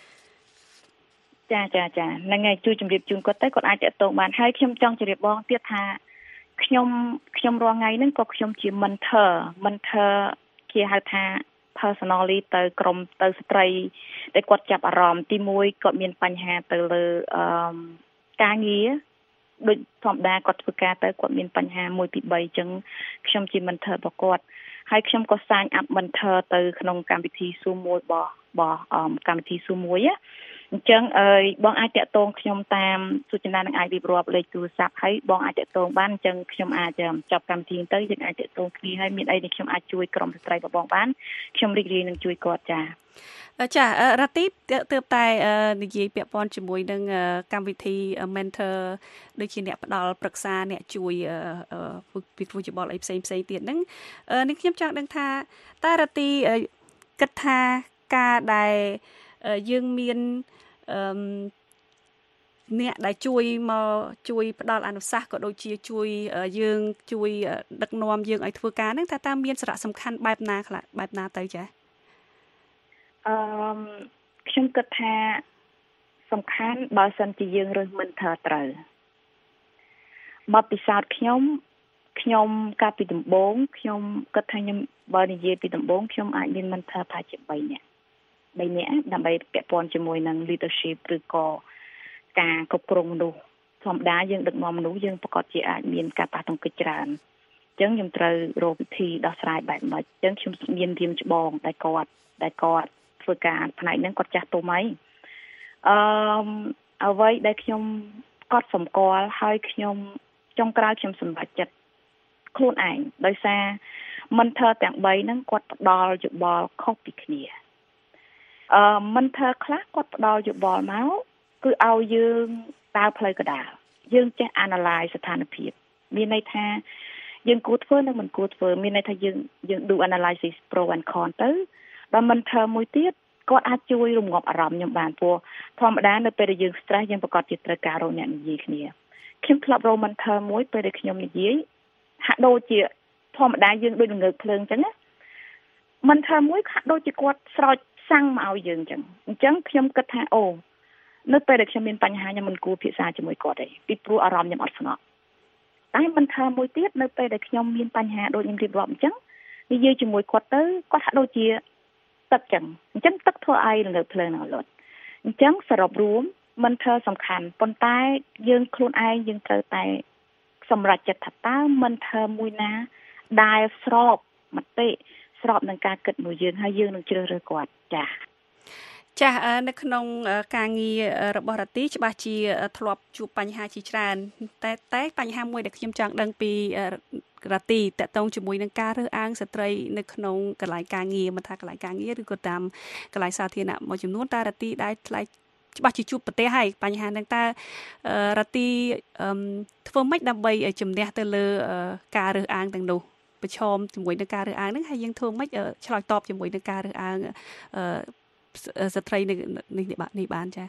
ហ្នឹងហើយជួយជម្រាបជូនគាត់ទៅគាត់អាចតាក់ទងបានហើយខ្ញុំចង់ជម្រាបបងទៀតថាខ្ញុំរាល់ថ្ងៃហ្នឹងក៏ខ្ញុំជា mentor គេហៅថា personally ទៅក្រុមទៅស្ត្រីដែលគាត់ចាប់អារម្មណ៍ទី1គាត់មានបញ្ហាទៅលើការងារដូចធម្មតាគាត់ធ្វើការទៅគាត់មានបញ្ហា1 2 3អញ្ចឹងខ្ញុំជា mentor របស់គាត់ហើយខ្ញុំក៏ sign up mentor ទៅក្នុងកម្មវិធីសួរមួយរបស់កម្មវិធីសួរមួយណាអញ្ចឹងបងអាចតាក់ទងខ្ញុំតាមसूचनाនឹងអាចរៀបរាប់លេខទូរស័ព្ទហើយបងអាចតាក់ទងបានអញ្ចឹងខ្ញុំអាចចប់កម្មវិធីទៅយើងអាចតាក់ទងគ្នាហើយមានអីដែលខ្ញុំអាចជួយក្រុមស្ត្រីរបស់បងបានខ្ញុំរីករាយនឹងជួយគាត់ចាចារ៉ាទីទើបតែនិយាយពាក់ព័ន្ធជាមួយនឹងកម្មវិធី mentor ដូចជាអ្នកផ្ដល់ប្រឹក្សាអ្នកជួយពិគ្រោះយោបល់អីផ្សេងទៀតហ្នឹងនេះខ្ញុំចង់ដឹងថាតើរ៉ាទីគិតថាការដែលយើងមានអ្នកដែលជួយផ្ដល់អនុសាសន៍ក៏ដូចជាជួយយើងជួយដឹកនាំយើងឲ្យធ្វើការហ្នឹងតើមានសារៈសំខាន់បែបណាទៅចាខ្ញុំគិតថាសំខាន់បើសិនជាយើងរើស mentor ត្រូវបទពិសោធន៍ខ្ញុំកាលពីដំបូងខ្ញុំគិតថាខ្ញុំបើនិយាយពីដំបូងខ្ញុំអាចមាន mentor ប្រហែលជា3នាក់ដើម្បីពាក់ព័ន្ធជាមួយនឹង leadership ឬក៏ការគ្រប់គ្រងមនុស្សធម្មតាយើងដឹកនាំមនុស្សយើងប្រកាសជាអាចមានការប៉ះទង្គិចច្រើនអញ្ចឹងខ្ញុំត្រូវរកវិធីដោះស្រាយបែបម៉េចអញ្ចឹងខ្ញុំមានរៀមច្បងដែលគាត់ធ្វើការផ្នែកហ្នឹងគាត់ចាស់ទុំហើយអ្វីដែលខ្ញុំកត់សម្គាល់ហើយខ្ញុំចុងក្រោយខ្ញុំសម្រេចចិត្តខ្លួនឯងដោយសារ mentor ទាំង3ហ្នឹងគាត់ផ្ដល់យោបល់ខុសពីគ្នាmentor ខ្លះគាត់ផ្ដល់យោបល់មកគឺឲ្យយើងដើរផ្លូវកណ្ដាលយើងចេះ analyze ស្ថានភាពមានន័យថាយើងគួរធ្វើនិងមិនគួរធ្វើមានន័យថាយើង do analysis pro and con ទៅដល់ mentor មួយទៀតគាត់អាចជួយរងាប់អារម្មណ៍ខ្ញុំបានព្រោះធម្មតានៅពេលដែលយើង stress យើងប្រកាសជាត្រូវការរកអ្នកនិយាយគ្នាខ្ញុំធ្លាប់រក mentor មួយពេលដែលខ្ញុំនិយាយហាក់ដូចជាធម្មតាយើងដូចងើបភ្លើងអញ្ចឹងណា mentor មួយហាក់ដូចជាគាត់ស្រោចសាំងមកឲ្យយើងអញ្ចឹងខ្ញុំគិតថាអូនៅពេលដែលខ្ញុំមានបញ្ហាខ្ញុំមិនគួរភាសាជាមួយគាត់ទេពីព្រោះអារម្មណ៍ខ្ញុំអត់ស្ងប់តែ mentor មួយទៀតនៅពេលដែលខ្ញុំមានបញ្ហាដូចខ្ញុំរៀបរាប់អញ្ចឹងនិយាយជាមួយគាត់ទៅគាត់ហាក់ដូចជាទឹកអញ្ចឹងទឹកធ្វើឲ្យងើបភ្លើងនៅលត់អញ្ចឹងសរុបរួម mentor សំខាន់ប៉ុន្តែយើងខ្លួនឯងយើងត្រូវតែសម្រេចចិត្តថាតើ mentor មួយណាដែលស្របមតិស្របនឹងការគិតរបស់យើងហើយយើងនឹងជ្រើសរើសគាត់ចា៎នៅក្នុងការងាររបស់រ៉ាទីច្បាស់ជាធ្លាប់ជួបបញ្ហាជាច្រើនតែបញ្ហាមួយដែលខ្ញុំចង់ដឹងពីរ៉ាទីតកតងជាមួយនឹងការរើសអើងស្ត្រីនៅក្នុងកន្លែងការងារមិនថាកន្លែងការងារឬក៏តាមកន្លែងសាធារណៈមួយចំនួនតើរ៉ាទីដែលថ្លៃច្បាស់ជាជួបប្រទេសហើយបញ្ហាហ្នឹងតើរ៉ាទីធ្វើម៉េចដើម្បីជំនះទៅលើការរើសអើងទាំងនោះប្រឈមជាមួយនឹងការរើសអើងហ្នឹងហើយយើងធ្វើម៉េចឆ្លើយតបជាមួយនឹងការរើសអើងស្ត្រីនេះបានចា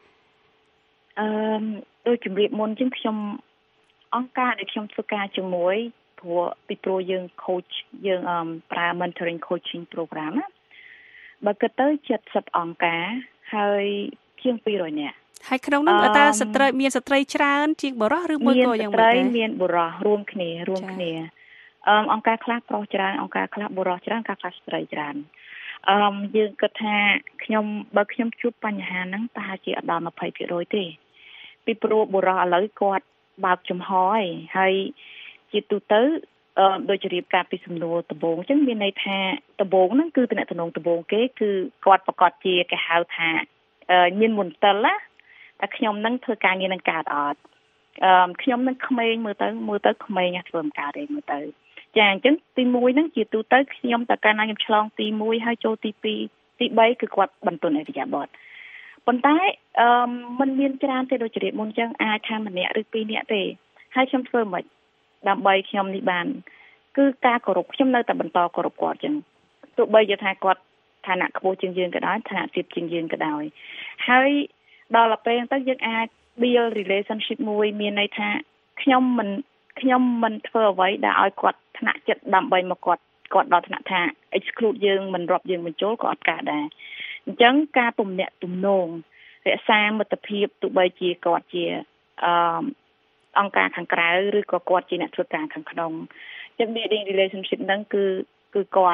ដូចជំរាបមុនជាងខ្ញុំអង្គការដែលខ្ញុំធ្វើការជាមួយពីព្រោះយើង coach យើងប្រើ mentoring coaching program ណាបើគិតទៅ70អង្គការហើយជាង200នាក់ហើយក្នុងនោះតើស្ត្រីមានស្ត្រីច្រើនជាងបុរសឬមួយក៏យ៉ាងម៉េចដែរមានបុរសរួមគ្នាអង្គការខ្លះប្រុសច្រើនអង្គការខ្លះបុរសច្រើនអង្គការខ្លះស្ត្រីច្រើនយើងគិតថាបើខ្ញុំជួបបញ្ហាហ្នឹងប្រហែលជាអត់ដល់ 20% ទេពីព្រោះបុរសឥឡូវគាត់បើកចំហហើយជាទូទៅដូចជារៀបការពីសំណួរដំបូងអញ្ចឹងមានន័យថាដំបូងហ្នឹងគឺតំណែងដំបូងគេគឺគាត់ប្រកាសជាគេហៅថាមានមន្ទិលណាតែខ្ញុំហ្នឹងធ្វើការងារនឹងកើតអត់ខ្ញុំនឹងក្មេងមើលទៅក្មេងធ្វើមិនកើតទេមើលទៅចាអញ្ចឹងទី1ហ្នឹងជាទូទៅខ្ញុំតើកាលណាខ្ញុំឆ្លងទី1ហើយចូលទី2ទី3គឺគាត់បន្ទន់អរិយាប័ត្រប៉ុន្តែมันមានច្រើនទេដូចជ្រាបមុនអញ្ចឹងអាចថាម្នាក់ឬ2នាក់ទេហើយខ្ញុំធ្វើមិនដើម្បីខ្ញុំនេះបានគឺការគោរពខ្ញុំនៅតែបន្តគោរពគាត់អញ្ចឹងទោះបីជាថាគាត់ឋានៈខ្ពស់ជាងយើងក៏ដោយឋានៈទាបជាងយើងក៏ដោយហើយដល់ពេលទៅយើងអាច build relationship មួយមានន័យថាខ្ញុំមិនធ្វើអ្វីដែលឲ្យគាត់ថ្នាក់ចិត្តដើម្បីមកគាត់ដល់ថ្នាក់ថា exclude យើងមិនរាប់យើងបញ្ចូលក៏អត់កើតដែរអញ្ចឹងការទំនាក់ទំនងរក្សាមិត្តភាពទោះបីជាគាត់ជាអង្គការខាងក្រៅឬក៏គាត់ជាអ្នកធ្វើការខាងក្នុងចឹង building relationship ហ្នឹងគឺគាត់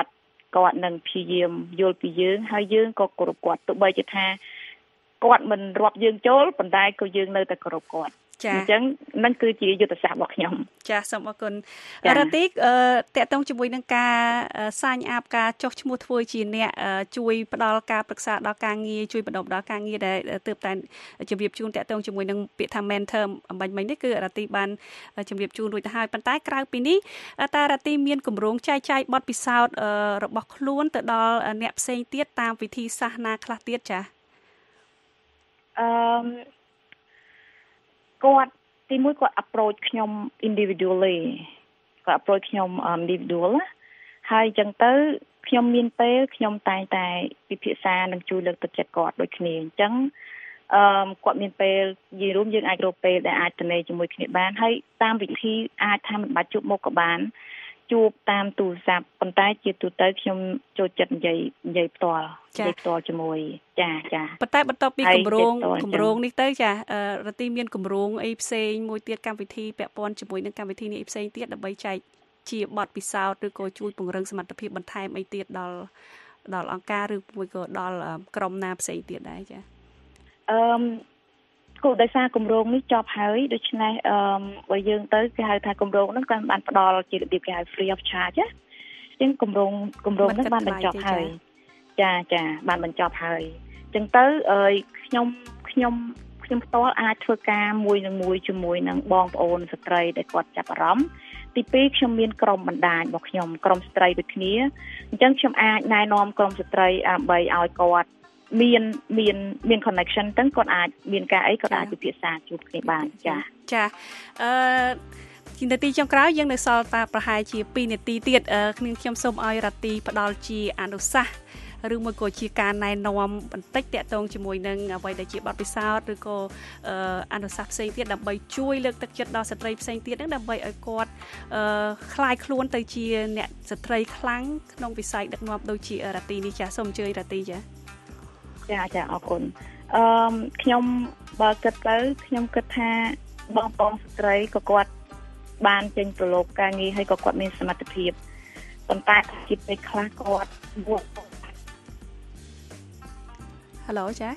គាត់នឹងព្យាយាមយល់ពីយើងហើយយើងក៏គោរពគាត់ទោះបីជាថាគាត់មិនរាប់យើងចូលប៉ុន្តែក៏យើងនៅតែគោរពគាត់អញ្ចឹងហ្នឹងគឺជាយុទ្ធសាស្ត្ររបស់ខ្ញុំចាសូមអរគុណរ៉ាទីតកតងជាមួយនឹងការសាញអាប់ការចុះឈ្មោះធ្វើជាអ្នកជួយផ្ដល់ការប្រឹក្សាដល់ការងារជួយបណ្ដុំដល់ការងារដែលទើបតែជម្រាបជូនតកតងជាមួយនឹងពាក្យថា mentor អំបញ្ញមិញនេះគឺរ៉ាទីបានជម្រាបជូនរួចទៅហើយប៉ុន្តែក្រៅពីនេះតើរ៉ាទីមានគម្រោងចែកចាយបទពិសោធន៍របស់ខ្លួនទៅដល់អ្នកផ្សេងទៀតតាមវិធីសាស្ត្រណាខ្លះទៀតចាគាត់ទីមួយគាត់ approach ខ្ញុំ individually គាត់ approach ខ្ញុំ individual ហើយអញ្ចឹងទៅខ្ញុំមានពេលខ្ញុំតែងតែពិភាក្សានិងជួយលើកទឹកចិត្តគាត់ដូចគ្នាអញ្ចឹងគាត់មានពេលនិយាយរួមយើងអាចរកពេលដែលអាចទៅជាមួយគ្នាបានហើយតាមវិធីអាចថាមិនបាច់ជួបមុខក៏បានជួបតាមទូរស័ព្ទប៉ុន្តែជាទូទៅខ្ញុំចូលចិត្តនិយាយផ្ទាល់ជាមួយចាប៉ុន្តែបន្ទាប់ពីគម្រោងនេះទៅចារ៉ាទីមានគម្រោងអីផ្សេងមួយទៀតកម្មវិធីពាក់ព័ន្ធជាមួយនឹងកម្មវិធីនេះផ្សេងទៀតដើម្បីចែកជាបទពិសោធន៍ឬក៏ជួយពង្រឹងសមត្ថភាពបន្ថែមអីទៀតដល់អង្គការឬមួយក៏ដល់ក្រុមណាផ្សេងទៀតដែរចាគោលដោយសារគម្រោងនេះចប់ហើយដូច្នេះបើយើងទៅគេហៅថាគម្រោងហ្នឹងគាត់បានផ្ដល់ជារបៀបគេហៅ free of charge ណាអញ្ចឹងគម្រោងហ្នឹងបានបញ្ចប់ហើយចាបានបញ្ចប់ហើយអញ្ចឹងទៅខ្ញុំផ្ទាល់អាចធ្វើការមួយនឹងមួយជាមួយនឹងបងប្អូនស្ត្រីដែលគាត់ចាប់អារម្មណ៍ទី2ខ្ញុំមានក្រុមបណ្ដាញរបស់ខ្ញុំក្រុមស្ត្រីដូចគ្នាអញ្ចឹងខ្ញុំអាចណែនាំក្រុមស្ត្រីដើម្បីឲ្យគាត់មាន connection ទៅគាត់អាចមានការអីគាត់អាចពិភាក្សាជួបគ្នាបានចានាទីចុងក្រោយយើងនៅសល់តែប្រហែលជា2នាទីទៀតខ្ញុំសូមឲ្យរ៉ាទីផ្ដល់ជាអនុសាសន៍ឬមួយក៏ជាការណែនាំបន្តិចតាក់ទងជាមួយនឹងអ្វីដែលជាបទពិសោធន៍ឬក៏អនុសាសន៍ផ្សេងទៀតដើម្បីជួយលើកទឹកចិត្តដល់ស្ត្រីផ្សេងទៀតហ្នឹងដើម្បីឲ្យគាត់คลายខ្លួនទៅជាអ្នកស្ត្រីខ្លាំងក្នុងវិស័យដឹកនាំដូចជារ៉ាទីនេះចាសូមអញ្ជើញរ៉ាទីចាអរគុណខ្ញុំបើគិតទៅខ្ញុំគិតថាបងប្អូនស្ត្រីក៏គាត់បានចេញប្រឡូកការងារហើយក៏គាត់មានសមត្ថភាពប៉ុន្តែជាពេលខ្លះគាត់ Hello ចា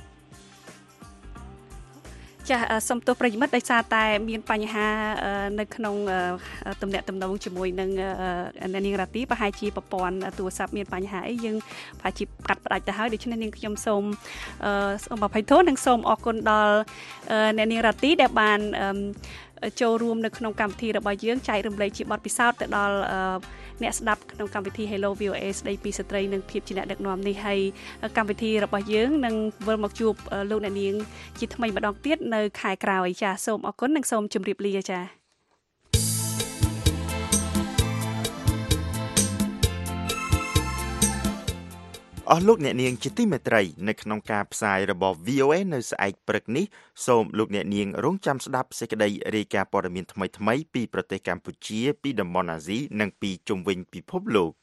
សូមទោសប្រិយមិត្តដោយសារតែមានបញ្ហានៅក្នុងទំនាក់ទំនងជាមួយនឹងអ្នកនាងរ៉ាទីប្រហែលជាប្រព័ន្ធទូរស័ព្ទមានបញ្ហាអីយើងប្រហែលជាកាត់ផ្ដាច់ទៅហើយដូច្នេះនាងខ្ញុំសូមអភ័យទោសនិងសូមអរគុណដល់អ្នកនាងរ៉ាទីដែលបានចូលរួមនៅក្នុងកម្មវិធីរបស់យើងចែករំលែកជាបទពិសោធន៍ទៅដល់អ្នកស្ដាប់ក្នុងកម្មវិធី Hello VOA ស្ដីពីស្ត្រីនិងភាពជាអ្នកដឹកនាំនេះហើយកម្មវិធីរបស់យើងនឹងវិលមកជួបលោកអ្នកនាងជាថ្មីម្ដងទៀតនៅខែក្រោយចាសូមអរគុណនិងសូមជម្រាបលាចាអស់លោកអ្នកនាងជាទីមេត្រីនៅក្នុងការផ្សាយរបស់ VOA នៅស្អែកព្រឹកនេះសូមលោកអ្នកនាងរងចាំស្ដាប់សេចក្តីរាយការណ៍ព័ត៌មានថ្មីៗពីប្រទេសកម្ពុជាពីតំបន់អាស៊ីនិងពីជុំវិញពិភពលោក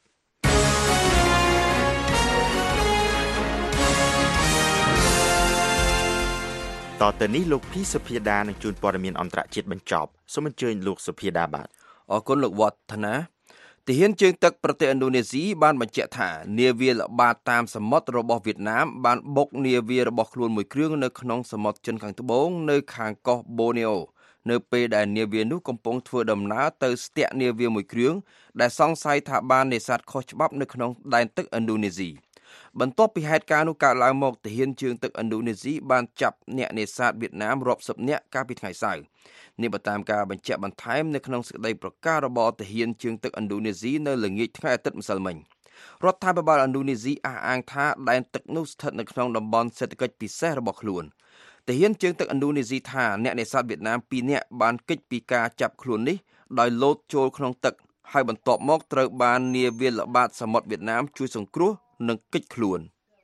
តទៅនេះលោកភីសុភាដានឹងជួនព័ត៌មានអន្តរជាតិបញ្ចប់សូមអញ្ជើញលោកសុភាដាបាទអរគុណលោកវឌ្ឍនាទាហានជើងទឹកប្រទេសឥណ្ឌូនេស៊ីបានបញ្ជាក់ថានាវាល្បាតតាមសមុទ្ររបស់វៀតណាមបានបុកនាវារបស់ខ្លួនមួយគ្រឿងនៅក្នុងសមុទ្រចិនខាងត្បូងនៅខាងកោះបូណេអូនៅពេលដែលនាវានោះកំពុងធ្វើដំណើរទៅស្ទាក់នាវាមួយគ្រឿងដែលសង្ស័យថាបាននេសាទខុសច្បាប់នៅក្នុងដែនទឹកឥណ្ឌូនេស៊ីបន្ទាប់ពីហេតុការណ៍នោះកើតឡើងមកទាហានជើងទឹកឥណ្ឌូនេស៊ីបានចាប់អ្នកនេសាទវៀតណាមរាប់សិបនាក់កាលពីថ្ងៃសៅរ៍នេះបើតាមការបញ្ជាក់បន្ថែមនៅក្នុងសេចក្តីប្រកាសរបស់ទាហានជើងទឹកឥណ្ឌូនេស៊ីនៅល្ងាចថ្ងៃអាទិត្យម្សិលមិញរដ្ឋាភិបាលឥណ្ឌូនេស៊ីអះអាងថាដែនទឹកនោះស្ថិតនៅក្នុងតំបន់សេដ្ឋកិច្ចពិសេសរបស់ខ្លួនទាហានជើងទឹកឥណ្ឌូនេស៊ីថាអ្នកនេសាទវៀតណាម2នាក់បានគេចពីការចាប់ខ្លួននេះដោយលោតចូលក្នុងទឹកហើយបន្ទាប់មកត្រូវបាននាវាល្បាតសមុទ្រវៀតណាមជួយសង្គ្រោះនិងគេចខ្លួន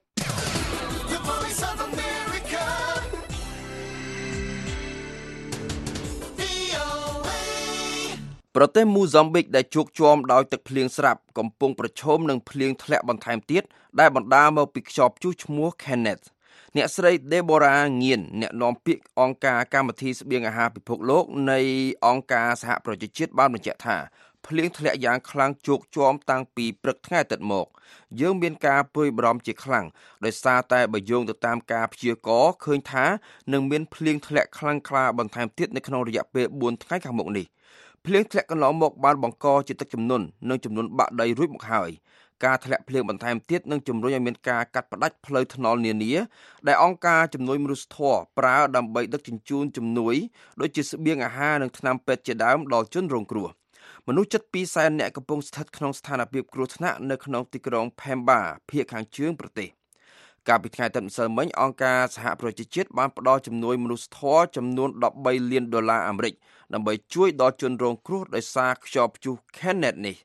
ប្រទេសមូហ្សំប៊ិកដែលជោកជាំដោយទឹកភ្លៀងស្រាប់កំពុងប្រឈមនឹងភ្លៀងធ្លាក់បន្ថែមទៀតដែលបណ្ដាលមកពីខ្យល់ព្យុះឈ្មោះ Kenneth អ្នកស្រី Deborah Ngien អ្នកនាំពាក្យអង្គការកម្មវិធីស្បៀងអាហារពិភពលោកនៃអង្គការសហប្រជាជាតិបានបញ្ជាក់ថាភ្លៀងធ្លាក់យ៉ាងខ្លាំងជោគជាំតាំងពីព្រឹកថ្ងៃអាទិត្យមកយើងមានការព្រួយបារម្ភជាខ្លាំងដោយសារតែបើយោងទៅតាមការព្យាករណ៍ឃើញថានឹងមានភ្លៀងធ្លាក់ខ្លាំងក្លាបន្ថែមទៀតនៅក្នុងរយៈពេល4ថ្ងៃខាងមុខនេះភ្លៀងធ្លាក់កន្លងមកបានបង្កជាទឹកជំនន់និងចំនួនបាក់ដីរួចមកហើយការធ្លាក់ភ្លៀងបន្ថែមទៀតនឹងជំរុញឲ្យមានការកាត់ផ្តាច់ផ្លូវថ្នល់នានាដែលអង្គការជំនួយមនុស្សធម៌ប្រើដើម្បីដឹកជញ្ជូនជំនួយដូចជាស្បៀងអាហារនិងថ្នាំពេទ្យជាដើមដល់ជនរងគ្រោះមនុស្សជិត200,000នាក់កំពុងស្ថិតក្នុងស្ថានភាពគ្រោះថ្នាក់នៅក្នុងទីក្រុង Pemba ភាគខាងជើងប្រទេសកាលពីថ្ងៃអាទិត្យម្សិលមិញអង្គការសហប្រជាជាតិបានផ្តល់ជំនួយមនុស្សធម៌ចំនួន$13 លានអាមេរិកដើម្បីជួយដល់ជនរងគ្រោះដោយសារខ្យល់ព្យុះ Kenneth នេះ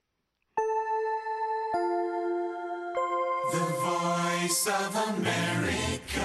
The Voice of America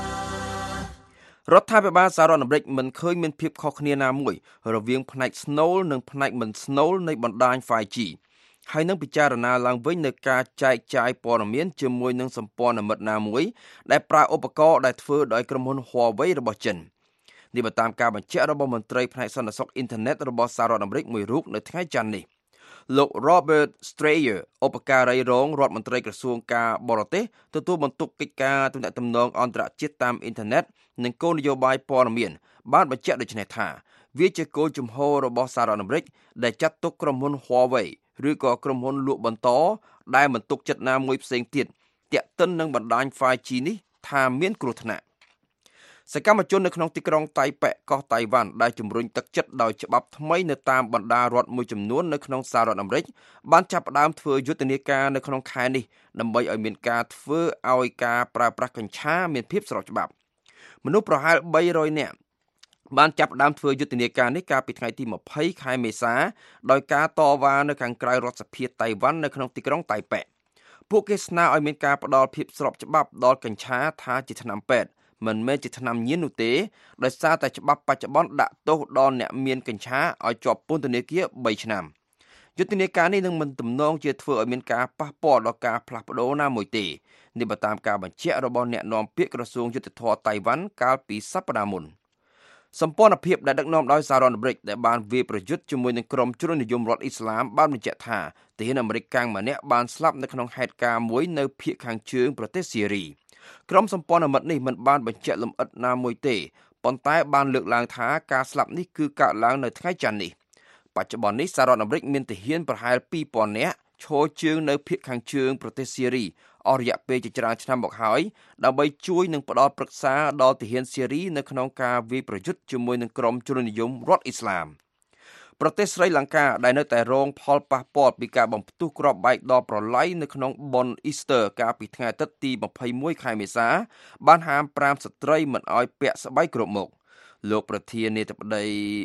រដ្ឋាភិបាលសហរដ្ឋអាមេរិកមិនឃើញមានភាពខុសគ្នាណាមួយរវាងផ្នែកស្នូលនិងផ្នែកមិនស្នូលនៃបណ្ដាញ 5G ហើយនឹងពិចារណាឡើងវិញនៅការចែកចាយព័ត៌មានជាមួយនឹងសម្ព័ន្ធមិត្តណាមួយដែលប្រើឧបករណ៍ដែលធ្វើដោយក្រុមហ៊ុន Huawei របស់ចិននេះបើតាមការបញ្ជាក់របស់មន្ត្រីផ្នែកសន្តិសុខអ៊ីនធឺណិតរបស់សហរដ្ឋអាមេរិកមួយរូបនៅថ្ងៃច័ន្ទនេះលោក Robert Strayer ឧបការីរងរដ្ឋមន្ត្រីក្រសួងការបរទេសទទួលបន្ទុកកិច្ចការទំនាក់ទំនងអន្តរជាតិតាមអ៊ីនធឺណិតនិងគោលនយោបាយព័ត៌មានបានបញ្ជាក់ដូចនេះថាវាជាគោលជំហររបស់សហរដ្ឋអាមេរិកដែលចាត់ទុកក្រុមហ៊ុន Huawei ឬក៏ក្រុមហ៊ុនលក់បន្តដែលមិនទុកចិត្តណាមួយផ្សេងទៀតទាក់ទិននឹងបណ្ដាញ 5G នេះថាមានគ្រោះថ្នាក់សកម្មជននៅក្នុងទីក្រុងតៃប៉េកោះតៃវ៉ាន់ដែលជំរុញទឹកចិត្តដោយច្បាប់ថ្មីនៅតាមបណ្ដារដ្ឋមួយចំនួននៅក្នុងសហរដ្ឋអាមេរិកបានចាប់ផ្ដើមធ្វើយុទ្ធនាការនៅក្នុងខែនេះដើម្បីឲ្យមានការធ្វើឲ្យការប្រើប្រាស់កញ្ឆាមានភាពស្របច្បាប់មនុស្សប្រហែល300នាក់បានចាប់ផ្ដើមធ្វើយុទ្ធនាការនេះកាលពីថ្ងៃទី20ខែមេសាដោយការតវ៉ានៅខាងក្រៅរដ្ឋសភាតៃវ៉ាន់នៅក្នុងទីក្រុងតៃប៉េពួកគេស្នើឲ្យមានការផ្ដល់ភាពស្របច្បាប់ដល់កញ្ឆាថាជាថ្នាំពេទ្យមិនមែនជាថ្នាំញៀននោះទេដោយសារតែច្បាប់បច្ចុប្បន្នដាក់ទោសដល់អ្នកមានកញ្ឆាឲ្យជាប់ពន្ធនាគារ3ឆ្នាំយុទ្ធនាការនេះនឹងមិនទំនងជាធ្វើឲ្យមានការប៉ះពាល់ដល់ការផ្លាស់ប្ដូរណាមួយទេនេះបើតាមការបញ្ជាក់របស់អ្នកនាំពាក្យក្រសួងយុទ្ធភ័ពតៃវ៉ាន់កាលពីសប្តាហ៍មុនសម្ព័ន្ធភាពដែលដឹកនាំដោយសហរដ្ឋអាមេរិកដែលបានវាយប្រយុទ្ធជាមួយនឹងក្រុមជ្រុលនិយមរដ្ឋអ៊ីស្លាមបានបញ្ជាក់ថាទាហានអាមេរិកកាំងម្នាក់បានស្លាប់នៅក្នុងហេតុការណ៍មួយនៅភាគខាងជើងប្រទេសស៊េរីក្រុមសម្ព័ន្ធមិត្តនេះមិនបានបញ្ជាក់លម្អិតណាមួយទេប៉ុន្តែបានលើកឡើងថាការស្លាប់នេះគឺកើតឡើងនៅថ្ងៃច័ន្ទនេះបច្ចុប្បន្ននេះសហរដ្ឋអាមេរិកមានទាហានប្រហែល 2,000 នាក់ឈរជើងនៅភាគខាងជើងប្រទេសស៊េរីអស់រយៈពេលជាច្រើនឆ្នាំមកហើយដើម្បីជួយនិងផ្ដល់ប្រឹក្សាដល់ទាហានស៊េរីនៅក្នុងការវាយប្រយុទ្ធជាមួយនឹងក្រុមជ្រុលនិយមរដ្ឋអ៊ីស្លាមប្រទេសស្រីលង្កាដែលនៅតែរងផលប៉ះពាល់ពីការបំផ្ទុះគ្រាប់បែកដល់ប្រឡាយនៅក្នុងបុណ្យ Easter កាលពីថ្ងៃអាទិត្យទី21ខែមេសាបានហាម5ស្ត្រីមិនឲ្យពាក់ស្បែកគ្រប់មុខលោកប្រធានាធិបតី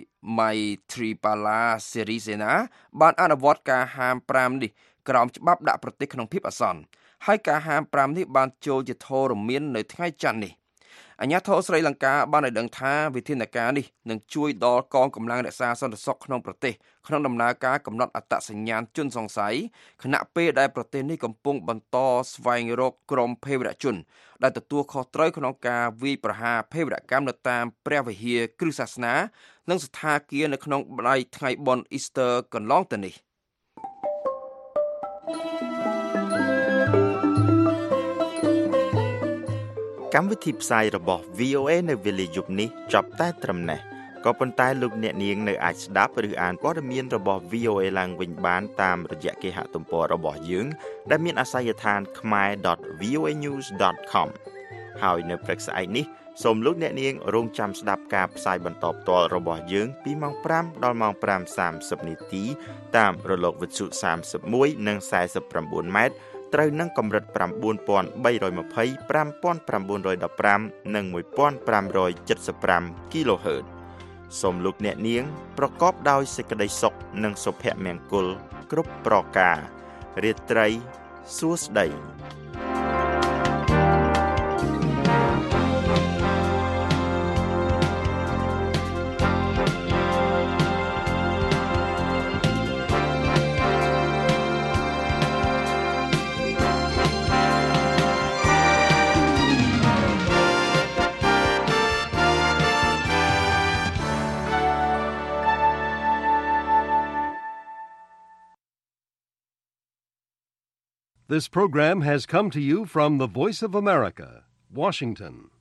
Maithripala Sirisena បានអនុវត្តការហាម5នេះក្រោមច្បាប់ដាក់ប្រទេសក្នុងភាពអាសន្នហើយការហាម5នេះបានចូលជាធរមាននៅថ្ងៃច័ន្ទនេះអាជ្ញាធរស្រីលង្កាបានឲ្យដឹងថាវិធានការនេះនឹងជួយដល់កងកម្លាំងរក្សាសន្តិសុខក្នុងប្រទេសក្នុងដំណើរការកំណត់អត្តសញ្ញាណជនសង្ស័យខណៈពេលដែលប្រទេសនេះកំពុងបន្តស្វែងរកក្រុមភេរវជនដែលទទួលខុសត្រូវក្នុងការវាយប្រហារភេរវកម្មនៅតាមព្រះវិហារគ្រឹស្តសាសនានិងសទ្ធាគារនៅក្នុងថ្ងៃបុណ្យ Easter កន្លងទៅនេះកម្មវិធីផ្សាយរបស់ VOA នៅវេលាយប់នេះចប់តែត្រឹមនេះក៏ប៉ុន្តែលោកអ្នកនាងនៅអាចស្ដាប់ឬអានព័ត៌មានរបស់ VOA ឡើងវិញបានតាមរយៈគេហទំព័ររបស់យើងដែលមានអាសយដ្ឋាន khmer.voanews.com ហើយនៅព្រឹកស្អែកនេះសូមលោកអ្នកនាងរងចាំស្ដាប់ការផ្សាយបន្តផ្ទាល់របស់យើងពីម៉ោង5ដល់ម៉ោង 5:30 នាទីតាមរលកវិទ្យុ31និង49ម៉ែត្រត្រូវនឹងកម្រិត 9320 5915 និង 1575 kHz សូមលោកអ្នកនាងប្រកបដោយសេចក្តីសុខនិងសុភមង្គលគ្រប់ប្រការរាត្រីសួស្តី This program has come to you from the Voice of America, Washington.